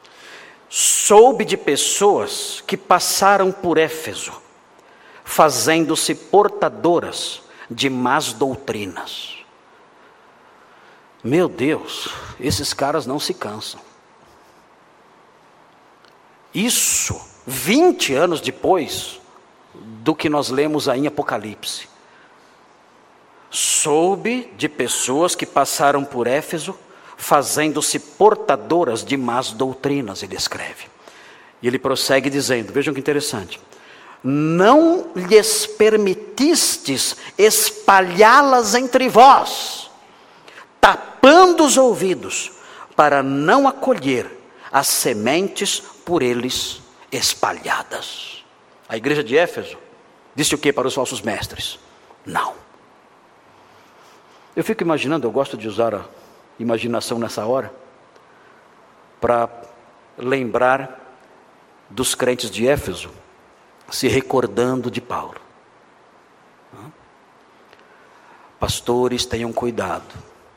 Soube de pessoas que passaram por Éfeso, fazendo-se portadoras de más doutrinas. Meu Deus, esses caras não se cansam. Isso, vinte anos depois do que nós lemos aí em Apocalipse. Soube de pessoas que passaram por Éfeso, fazendo-se portadoras de más doutrinas, ele escreve. E ele prossegue dizendo, vejam que interessante: não lhes permitistes espalhá-las entre vós, tapando os ouvidos, para não acolher as sementes por eles espalhadas. A igreja de Éfeso disse o que para os falsos mestres? Não. Eu fico imaginando, eu gosto de usar a imaginação nessa hora, para lembrar dos crentes de Éfeso, se recordando de Paulo. Pastores, tenham cuidado.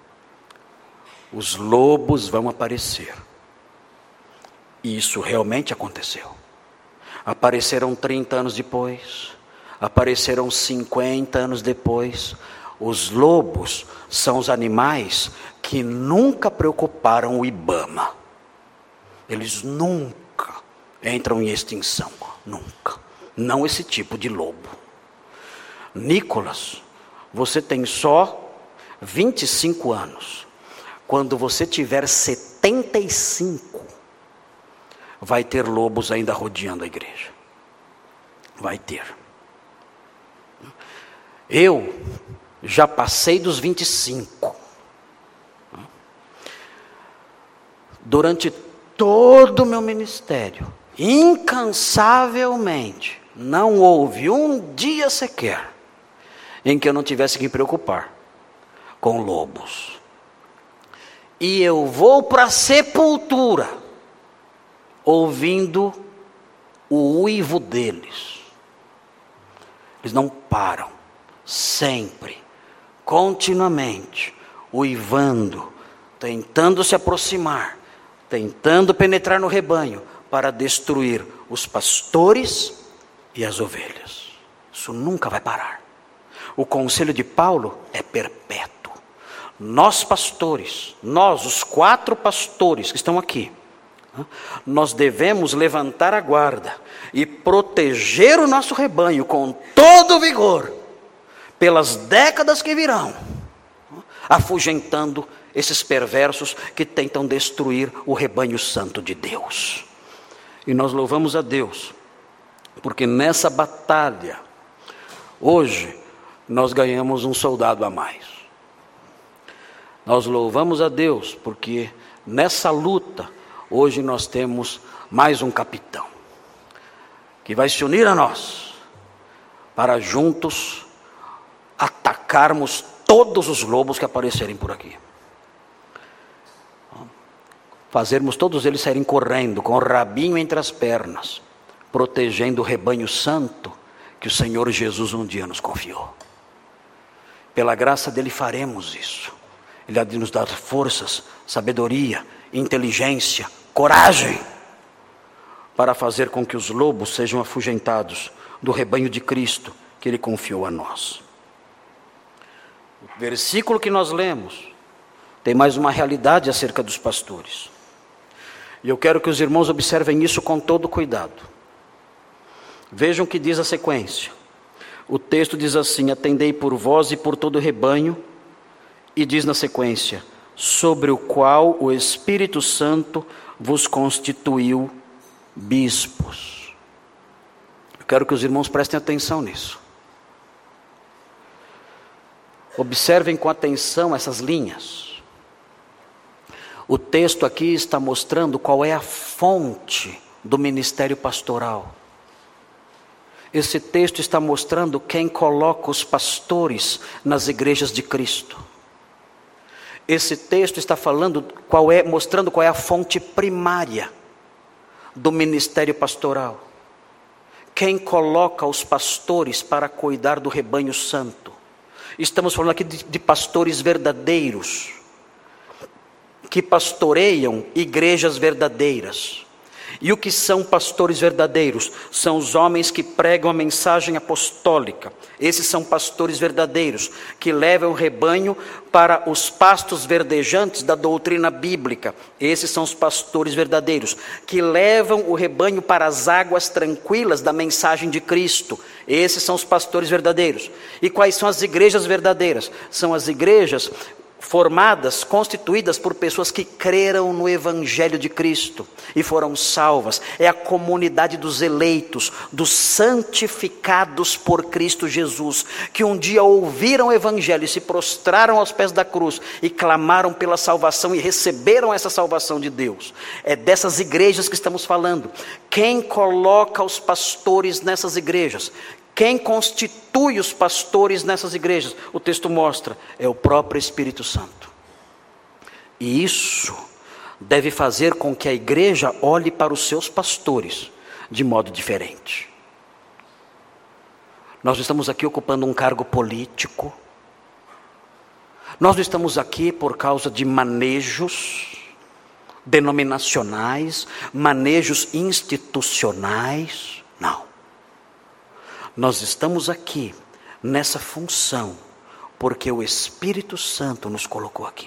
Os lobos vão aparecer. E isso realmente aconteceu. Apareceram trinta anos depois, apareceram cinquenta anos depois. Os lobos são os animais que nunca preocuparam o Ibama. Eles nunca entram em extinção, nunca. Não esse tipo de lobo. Nicolas, você tem só vinte e cinco anos. Quando você tiver setenta e cinco, vai ter lobos ainda rodeando a igreja. Vai ter. Eu já passei dos vinte e cinco. Durante todo o meu ministério, incansavelmente, não houve um dia sequer em que eu não tivesse que me preocupar com lobos. E eu vou para a sepultura ouvindo o uivo deles. Eles não param, sempre, continuamente, uivando, tentando se aproximar, tentando penetrar no rebanho, para destruir os pastores e as ovelhas. Isso nunca vai parar. O conselho de Paulo é perpétuo. Nós pastores, nós os quatro pastores que estão aqui, nós devemos levantar a guarda e proteger o nosso rebanho com todo o vigor, pelas décadas que virão, afugentando esses perversos que tentam destruir o rebanho santo de Deus. E nós louvamos a Deus, porque nessa batalha, hoje, nós ganhamos um soldado a mais. Nós louvamos a Deus porque nessa luta, hoje nós temos mais um capitão, que vai se unir a nós, para juntos atacarmos todos os lobos que aparecerem por aqui. Fazermos todos eles saírem correndo, com o rabinho entre as pernas, protegendo o rebanho santo que o Senhor Jesus um dia nos confiou. Pela graça dele faremos isso. Ele há de nos dar forças, sabedoria, inteligência, coragem, para fazer com que os lobos sejam afugentados do rebanho de Cristo que ele confiou a nós. O versículo que nós lemos tem mais uma realidade acerca dos pastores. E eu quero que os irmãos observem isso com todo cuidado. Vejam o que diz a sequência. O texto diz assim: atendei por vós e por todo o rebanho, e diz na sequência, sobre o qual o Espírito Santo vos constituiu bispos. Eu quero que os irmãos prestem atenção nisso. Observem com atenção essas linhas. O texto aqui está mostrando qual é a fonte do ministério pastoral. Esse texto está mostrando quem coloca os pastores nas igrejas de Cristo. Esse texto está falando qual é, mostrando qual é a fonte primária do ministério pastoral. Quem coloca os pastores para cuidar do rebanho santo. Estamos falando aqui de, de pastores verdadeiros, que pastoreiam igrejas verdadeiras. E o que são pastores verdadeiros? São os homens que pregam a mensagem apostólica. Esses são pastores verdadeiros, que levam o rebanho para os pastos verdejantes da doutrina bíblica. Esses são os pastores verdadeiros, que levam o rebanho para as águas tranquilas da mensagem de Cristo. Esses são os pastores verdadeiros. E quais são as igrejas verdadeiras? São as igrejas formadas, constituídas por pessoas que creram no Evangelho de Cristo e foram salvas. É a comunidade dos eleitos, dos santificados por Cristo Jesus, que um dia ouviram o Evangelho e se prostraram aos pés da cruz e clamaram pela salvação e receberam essa salvação de Deus. É dessas igrejas que estamos falando. Quem coloca os pastores nessas igrejas? Quem constitui os pastores nessas igrejas? O texto mostra, é o próprio Espírito Santo. E isso deve fazer com que a igreja olhe para os seus pastores de modo diferente. Nós não estamos aqui ocupando um cargo político. Nós não estamos aqui por causa de manejos denominacionais, manejos institucionais. Não. Nós estamos aqui nessa função porque o Espírito Santo nos colocou aqui.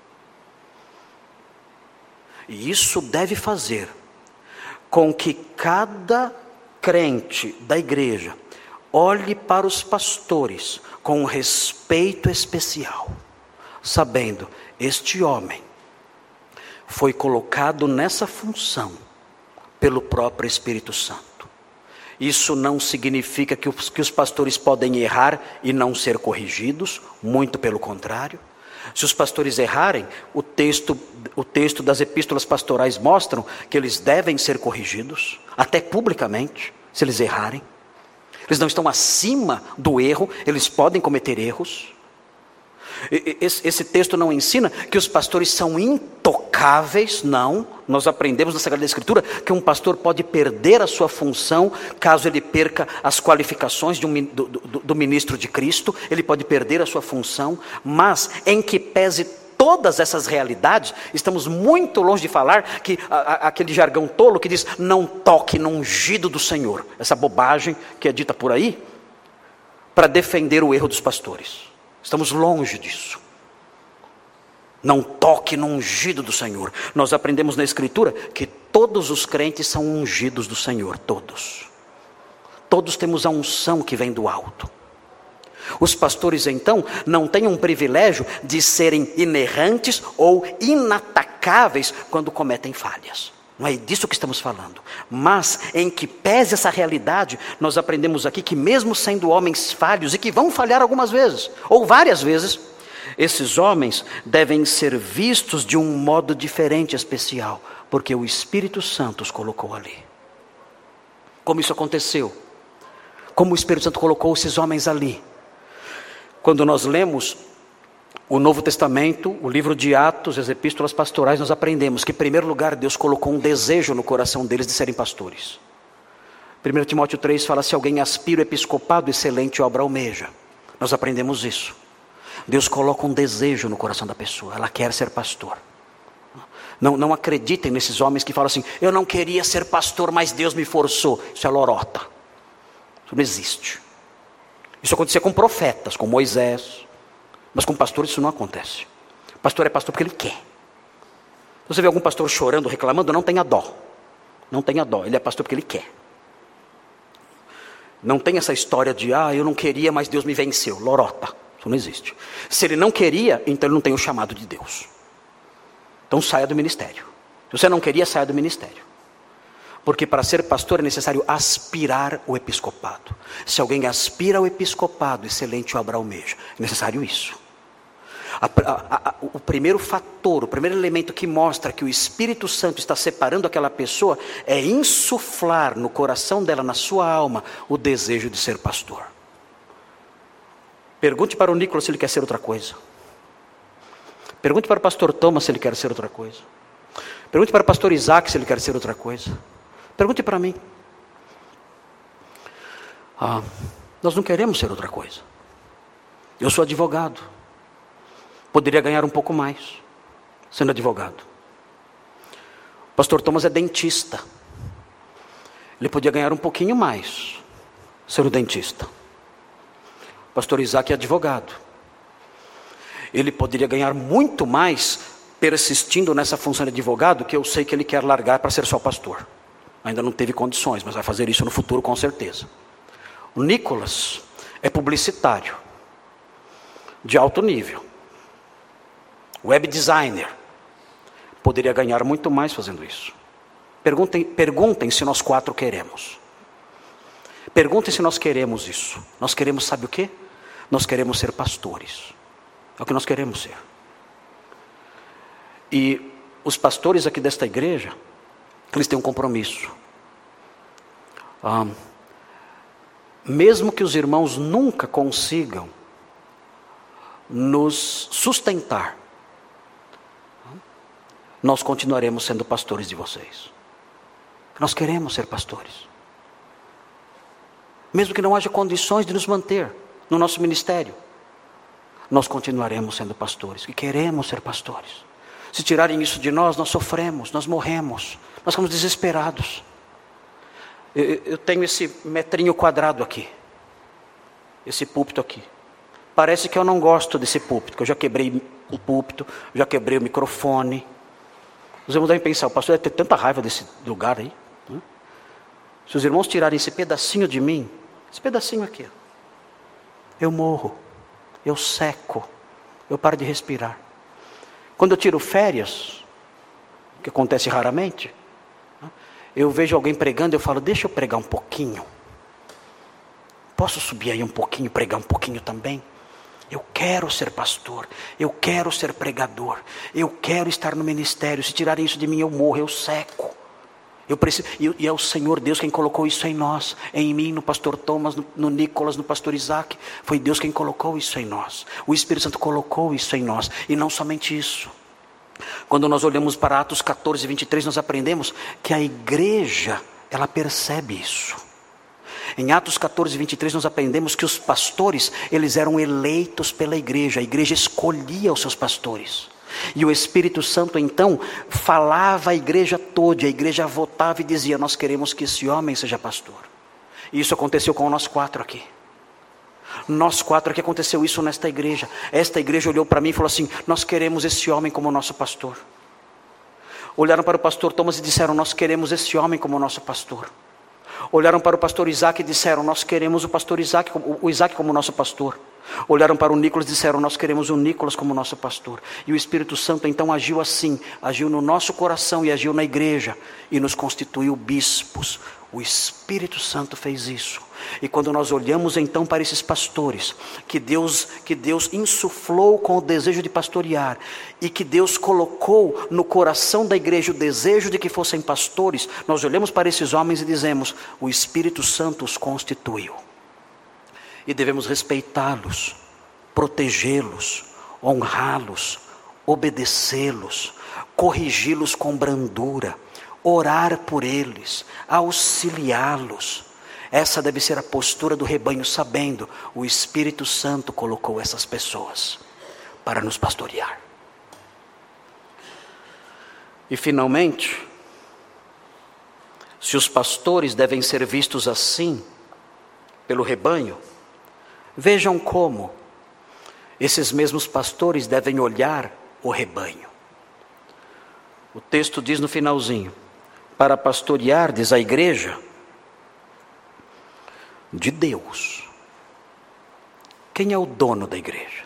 E isso deve fazer com que cada crente da igreja olhe para os pastores com um respeito especial, sabendo, este homem foi colocado nessa função pelo próprio Espírito Santo. Isso não significa que os, que os pastores podem errar e não ser corrigidos, muito pelo contrário. Se os pastores errarem, o texto, o texto das epístolas pastorais mostram que eles devem ser corrigidos, até publicamente, se eles errarem. Eles não estão acima do erro, eles podem cometer erros. Esse, esse texto não ensina que os pastores são intocáveis, não. Nós aprendemos na Sagrada Escritura que um pastor pode perder a sua função caso ele perca as qualificações de um, do, do, do ministro de Cristo. Ele pode perder a sua função, mas em que pese todas essas realidades, estamos muito longe de falar que a, a, aquele jargão tolo que diz, não toque no ungido do Senhor. Essa bobagem que é dita por aí, para defender o erro dos pastores. Estamos longe disso. Não toque no ungido do Senhor. Nós aprendemos na Escritura que todos os crentes são ungidos do Senhor, todos. Todos temos a unção que vem do alto. Os pastores então não têm um privilégio de serem inerrantes ou inatacáveis quando cometem falhas. Não é disso que estamos falando. Mas, em que pese essa realidade, nós aprendemos aqui que mesmo sendo homens falhos, e que vão falhar algumas vezes, ou várias vezes, esses homens devem ser vistos de um modo diferente, especial, porque o Espírito Santo os colocou ali. Como isso aconteceu? Como o Espírito Santo colocou esses homens ali? Quando nós lemos o Novo Testamento, o livro de Atos, as epístolas pastorais, nós aprendemos que, em primeiro lugar, Deus colocou um desejo no coração deles de serem pastores. primeiro Timóteo três fala: se alguém aspira o episcopado, excelente obra almeja. Nós aprendemos isso. Deus coloca um desejo no coração da pessoa, ela quer ser pastor. Não, não acreditem nesses homens que falam assim: eu não queria ser pastor, mas Deus me forçou. Isso é lorota. Isso não existe. Isso acontecia com profetas, com Moisés. Mas com pastor isso não acontece. Pastor é pastor porque ele quer. Você vê algum pastor chorando, reclamando, não tenha dó. Não tenha dó, ele é pastor porque ele quer. Não tem essa história de, ah, eu não queria, mas Deus me venceu. Lorota, isso não existe. Se ele não queria, então ele não tem o chamado de Deus. Então saia do ministério. Se você não queria, saia do ministério. Porque para ser pastor é necessário aspirar o episcopado. Se alguém aspira ao episcopado, excelente obra almeja. É necessário isso. A, a, a, o primeiro fator, o primeiro elemento que mostra que o Espírito Santo está separando aquela pessoa é insuflar no coração dela, na sua alma, o desejo de ser pastor. Pergunte para o Nicolas se ele quer ser outra coisa. Pergunte para o pastor Thomas se ele quer ser outra coisa. Pergunte para o pastor Isaac se ele quer ser outra coisa. Pergunte para mim. Ah, nós não queremos ser outra coisa. Eu sou advogado. Poderia ganhar um pouco mais sendo advogado. O pastor Thomas é dentista. Ele podia ganhar um pouquinho mais sendo dentista. O pastor Isaac é advogado. Ele poderia ganhar muito mais persistindo nessa função de advogado, que eu sei que ele quer largar para ser só pastor. Ainda não teve condições, mas vai fazer isso no futuro com certeza. O Nicolas é publicitário de alto nível. Web designer. Poderia ganhar muito mais fazendo isso. Perguntem, perguntem se nós quatro queremos. Perguntem se nós queremos isso. Nós queremos, sabe o quê? Nós queremos ser pastores. É o que nós queremos ser. E os pastores aqui desta igreja, eles têm um compromisso. Ah, mesmo que os irmãos nunca consigam nos sustentar, nós continuaremos sendo pastores de vocês. Nós queremos ser pastores. Mesmo que não haja condições de nos manter no nosso ministério, nós continuaremos sendo pastores, e queremos ser pastores. Se tirarem isso de nós, nós sofremos, nós morremos, nós ficamos desesperados. Eu, eu tenho esse metrinho quadrado aqui, esse púlpito aqui. Parece que eu não gosto desse púlpito, que eu já quebrei o púlpito, já quebrei o microfone. Os irmãos devem pensar, o pastor deve ter tanta raiva desse lugar aí. Né? Se os irmãos tirarem esse pedacinho de mim, esse pedacinho aqui, eu morro, eu seco, eu paro de respirar. Quando eu tiro férias, que acontece raramente, eu vejo alguém pregando, eu falo, deixa eu pregar um pouquinho. Posso subir aí um pouquinho e pregar um pouquinho também? Eu quero ser pastor, eu quero ser pregador, eu quero estar no ministério. Se tirarem isso de mim, eu morro, eu seco. Eu preciso, e, e é o Senhor Deus quem colocou isso em nós, em mim, no pastor Thomas, no, no Nicolas, no pastor Isaac. Foi Deus quem colocou isso em nós. O Espírito Santo colocou isso em nós. E não somente isso. Quando nós olhamos para Atos catorze, vinte e três, nós aprendemos que a igreja, ela percebe isso. Em Atos catorze, vinte e três, nós aprendemos que os pastores, eles eram eleitos pela igreja. A igreja escolhia os seus pastores. E o Espírito Santo, então, falava à igreja toda. A igreja votava e dizia, nós queremos que esse homem seja pastor. E isso aconteceu com nós quatro aqui. Nós quatro aqui aconteceu isso nesta igreja. Esta igreja olhou para mim e falou assim, nós queremos esse homem como nosso pastor. Olharam para o pastor Thomas e disseram, nós queremos esse homem como nosso pastor. Olharam para o pastor Isaac e disseram: nós queremos o pastor Isaac, o Isaac como nosso pastor. Olharam para o Nicolas e disseram: nós queremos o Nicolas como nosso pastor. E o Espírito Santo então agiu assim, agiu no nosso coração e agiu na igreja e nos constituiu bispos. O Espírito Santo fez isso. E quando nós olhamos então para esses pastores, que Deus, que Deus insuflou com o desejo de pastorear, e que Deus colocou no coração da igreja o desejo de que fossem pastores, nós olhamos para esses homens e dizemos: o Espírito Santo os constituiu. E devemos respeitá-los, protegê-los, honrá-los, obedecê-los, corrigi-los com brandura, orar por eles, auxiliá-los. Essa deve ser a postura do rebanho, sabendo: o Espírito Santo colocou essas pessoas para nos pastorear. E finalmente, se os pastores devem ser vistos assim pelo rebanho, vejam como esses mesmos pastores devem olhar o rebanho. O texto diz no finalzinho: para pastorear, diz a igreja de Deus. Quem é o dono da igreja?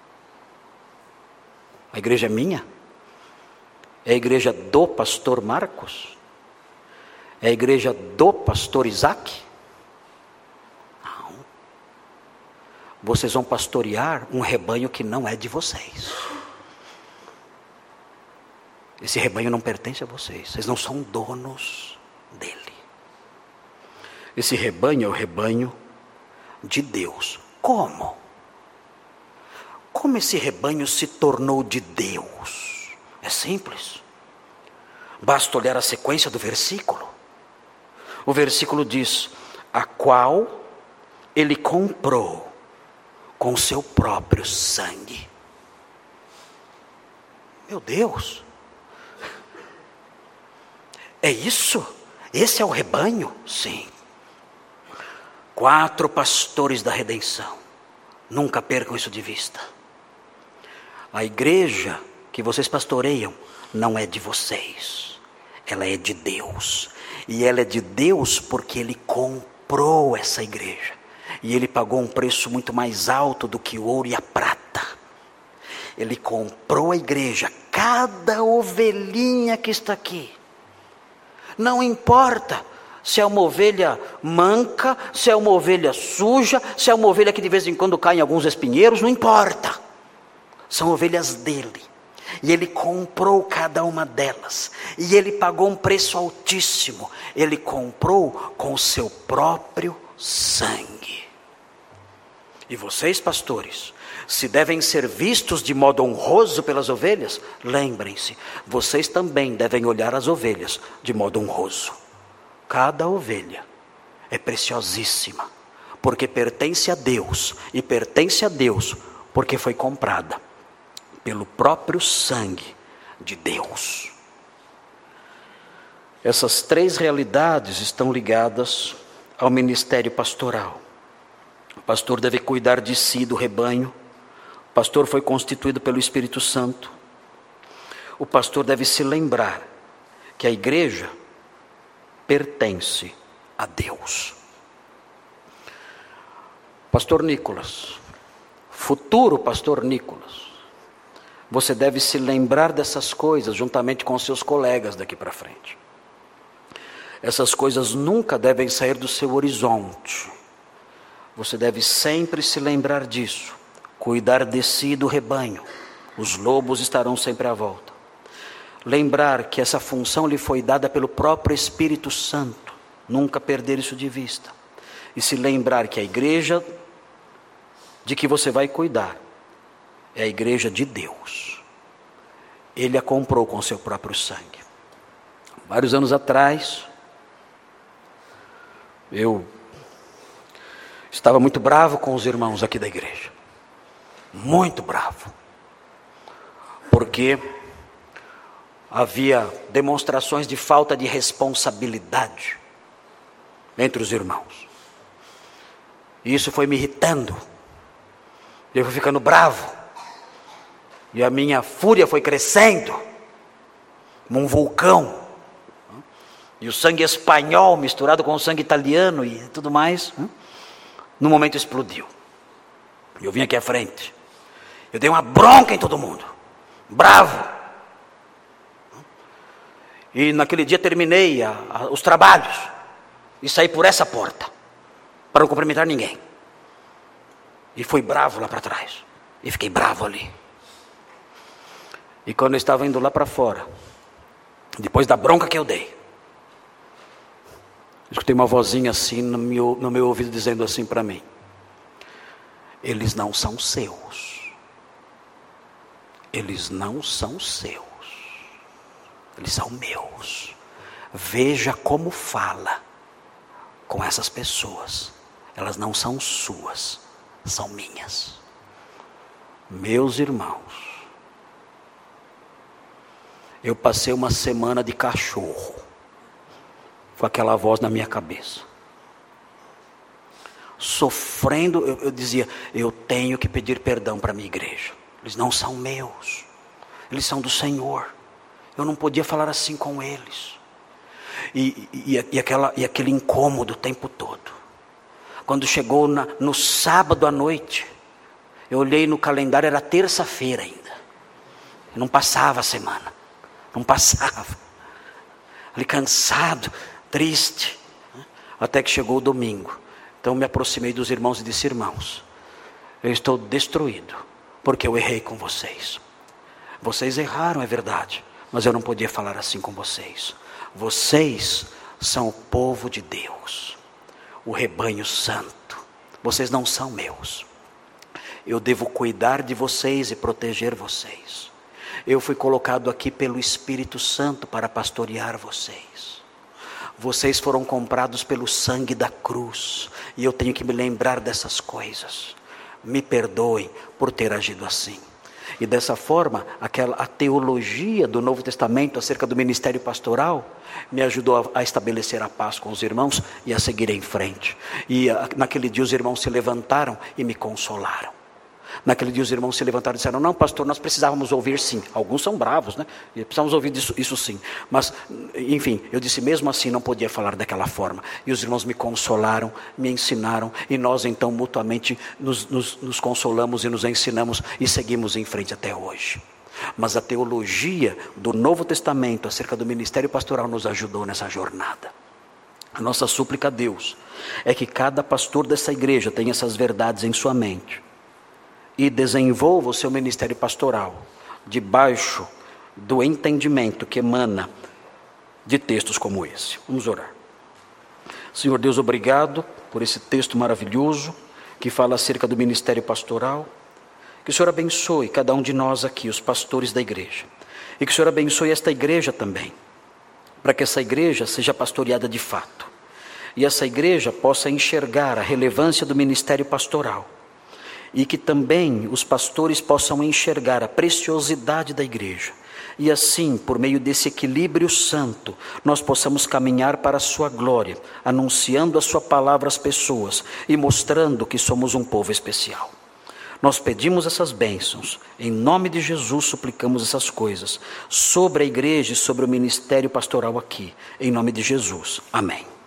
A igreja é minha? É a igreja do pastor Marcos? É a igreja do pastor Isaac? Não. Vocês vão pastorear um rebanho que não é de vocês. Esse rebanho não pertence a vocês. Vocês não são donos dele. Esse rebanho é o rebanho de Deus. Como? Como esse rebanho se tornou de Deus? É simples. Basta olhar a sequência do versículo. O versículo diz: a qual ele comprou com seu próprio sangue. Meu Deus! É isso? Esse é o rebanho? Sim. Quatro pastores da redenção. Nunca percam isso de vista. A igreja que vocês pastoreiam não é de vocês. Ela é de Deus. E ela é de Deus porque Ele comprou essa igreja. E Ele pagou um preço muito mais alto do que o ouro e a prata. Ele comprou a igreja. Cada ovelhinha que está aqui. Não importa se é uma ovelha manca, se é uma ovelha suja, se é uma ovelha que de vez em quando cai em alguns espinheiros, não importa. São ovelhas dele. E ele comprou cada uma delas. E ele pagou um preço altíssimo. Ele comprou com o seu próprio sangue. E vocês, pastores, se devem ser vistos de modo honroso pelas ovelhas, lembrem-se, vocês também devem olhar as ovelhas de modo honroso. Cada ovelha é preciosíssima, porque pertence a Deus, e pertence a Deus porque foi comprada pelo próprio sangue de Deus. Essas três realidades estão ligadas ao ministério pastoral. O pastor deve cuidar de si, do rebanho. O pastor foi constituído pelo Espírito Santo. O pastor deve se lembrar que a igreja pertence a Deus. Pastor Nicolas, futuro pastor Nicolas, você deve se lembrar dessas coisas juntamente com seus colegas daqui para frente. Essas coisas nunca devem sair do seu horizonte. Você deve sempre se lembrar disso. Cuidar de si e do rebanho. Os lobos estarão sempre à volta. Lembrar que essa função lhe foi dada pelo próprio Espírito Santo. Nunca perder isso de vista. E se lembrar que a igreja de que você vai cuidar é a igreja de Deus. Ele a comprou com seu próprio sangue. Vários anos atrás, eu estava muito bravo com os irmãos aqui da igreja. Muito bravo. Porque havia demonstrações de falta de responsabilidade entre os irmãos. E isso foi me irritando. Eu fui ficando bravo. E a minminha fúria foi crescendo. Como um vulcão. e o sangue espanhol misturado com o sangue italiano e tudo mais, no momento explodiu. Eu vim aqui à frente, eu dei uma bronca em todo mundo, bravo. E naquele dia terminei a, a, os trabalhos e saí por essa porta, para não cumprimentar ninguém. E fui bravo lá para trás, e fiquei bravo ali. E quando eu estava indo lá para fora, depois da bronca que eu dei, escutei uma vozinha assim no meu, no meu ouvido dizendo assim para mim: eles não são seus. Eles não são seus. Eles são meus. Veja como fala com essas pessoas. Elas não são suas, são minhas. Meus irmãos, eu passei uma semana de cachorro com aquela voz na minha cabeça, sofrendo. Eu, eu dizia, eu tenho que pedir perdão para a minha igreja. Eles não são meus, eles são do Senhor. Eu não podia falar assim com eles. E, e, e, aquela, e aquele incômodo o tempo todo. Quando chegou na, no sábado à noite, eu olhei no calendário, era terça-feira ainda. Não passava a semana, não passava. Ali cansado, triste, até que chegou o domingo. Então me aproximei dos irmãos e disse: irmãos, eu estou destruído, porque eu errei com vocês. Vocês erraram, é verdade, mas eu não podia falar assim com vocês. Vocês são o povo de Deus, o rebanho santo. Vocês não são meus. Eu devo cuidar de vocês e proteger vocês. Eu fui colocado aqui pelo Espírito Santo para pastorear vocês. Vocês foram comprados pelo sangue da cruz, e eu tenho que me lembrar dessas coisas. Me perdoem por ter agido assim. E dessa forma, aquela, a teologia do Novo Testamento acerca do ministério pastoral me ajudou a, a estabelecer a paz com os irmãos e a seguir em frente. E a, naquele dia os irmãos se levantaram e me consolaram. Naquele dia os irmãos se levantaram e disseram: não, pastor, nós precisávamos ouvir sim. Alguns são bravos, né? E precisávamos ouvir isso, isso sim. Mas, enfim, eu disse, mesmo assim não podia falar daquela forma. E os irmãos me consolaram, me ensinaram. E nós então mutuamente nos, nos, nos consolamos e nos ensinamos e seguimos em frente até hoje. Mas a teologia do Novo Testamento acerca do ministério pastoral nos ajudou nessa jornada. A nossa súplica a Deus é que cada pastor dessa igreja tenha essas verdades em sua mente e desenvolva o seu ministério pastoral debaixo do entendimento que emana de textos como esse. Vamos orar. Senhor Deus, obrigado por esse texto maravilhoso que fala acerca do ministério pastoral. Que o Senhor abençoe cada um de nós aqui, os pastores da igreja. E que o Senhor abençoe esta igreja também, para que essa igreja seja pastoreada de fato. E essa igreja possa enxergar a relevância do ministério pastoral. E que também os pastores possam enxergar a preciosidade da igreja. E assim, por meio desse equilíbrio santo, nós possamos caminhar para a sua glória, anunciando a sua palavra às pessoas e mostrando que somos um povo especial. Nós pedimos essas bênçãos, em nome de Jesus suplicamos essas coisas, sobre a igreja e sobre o ministério pastoral aqui, em nome de Jesus. Amém.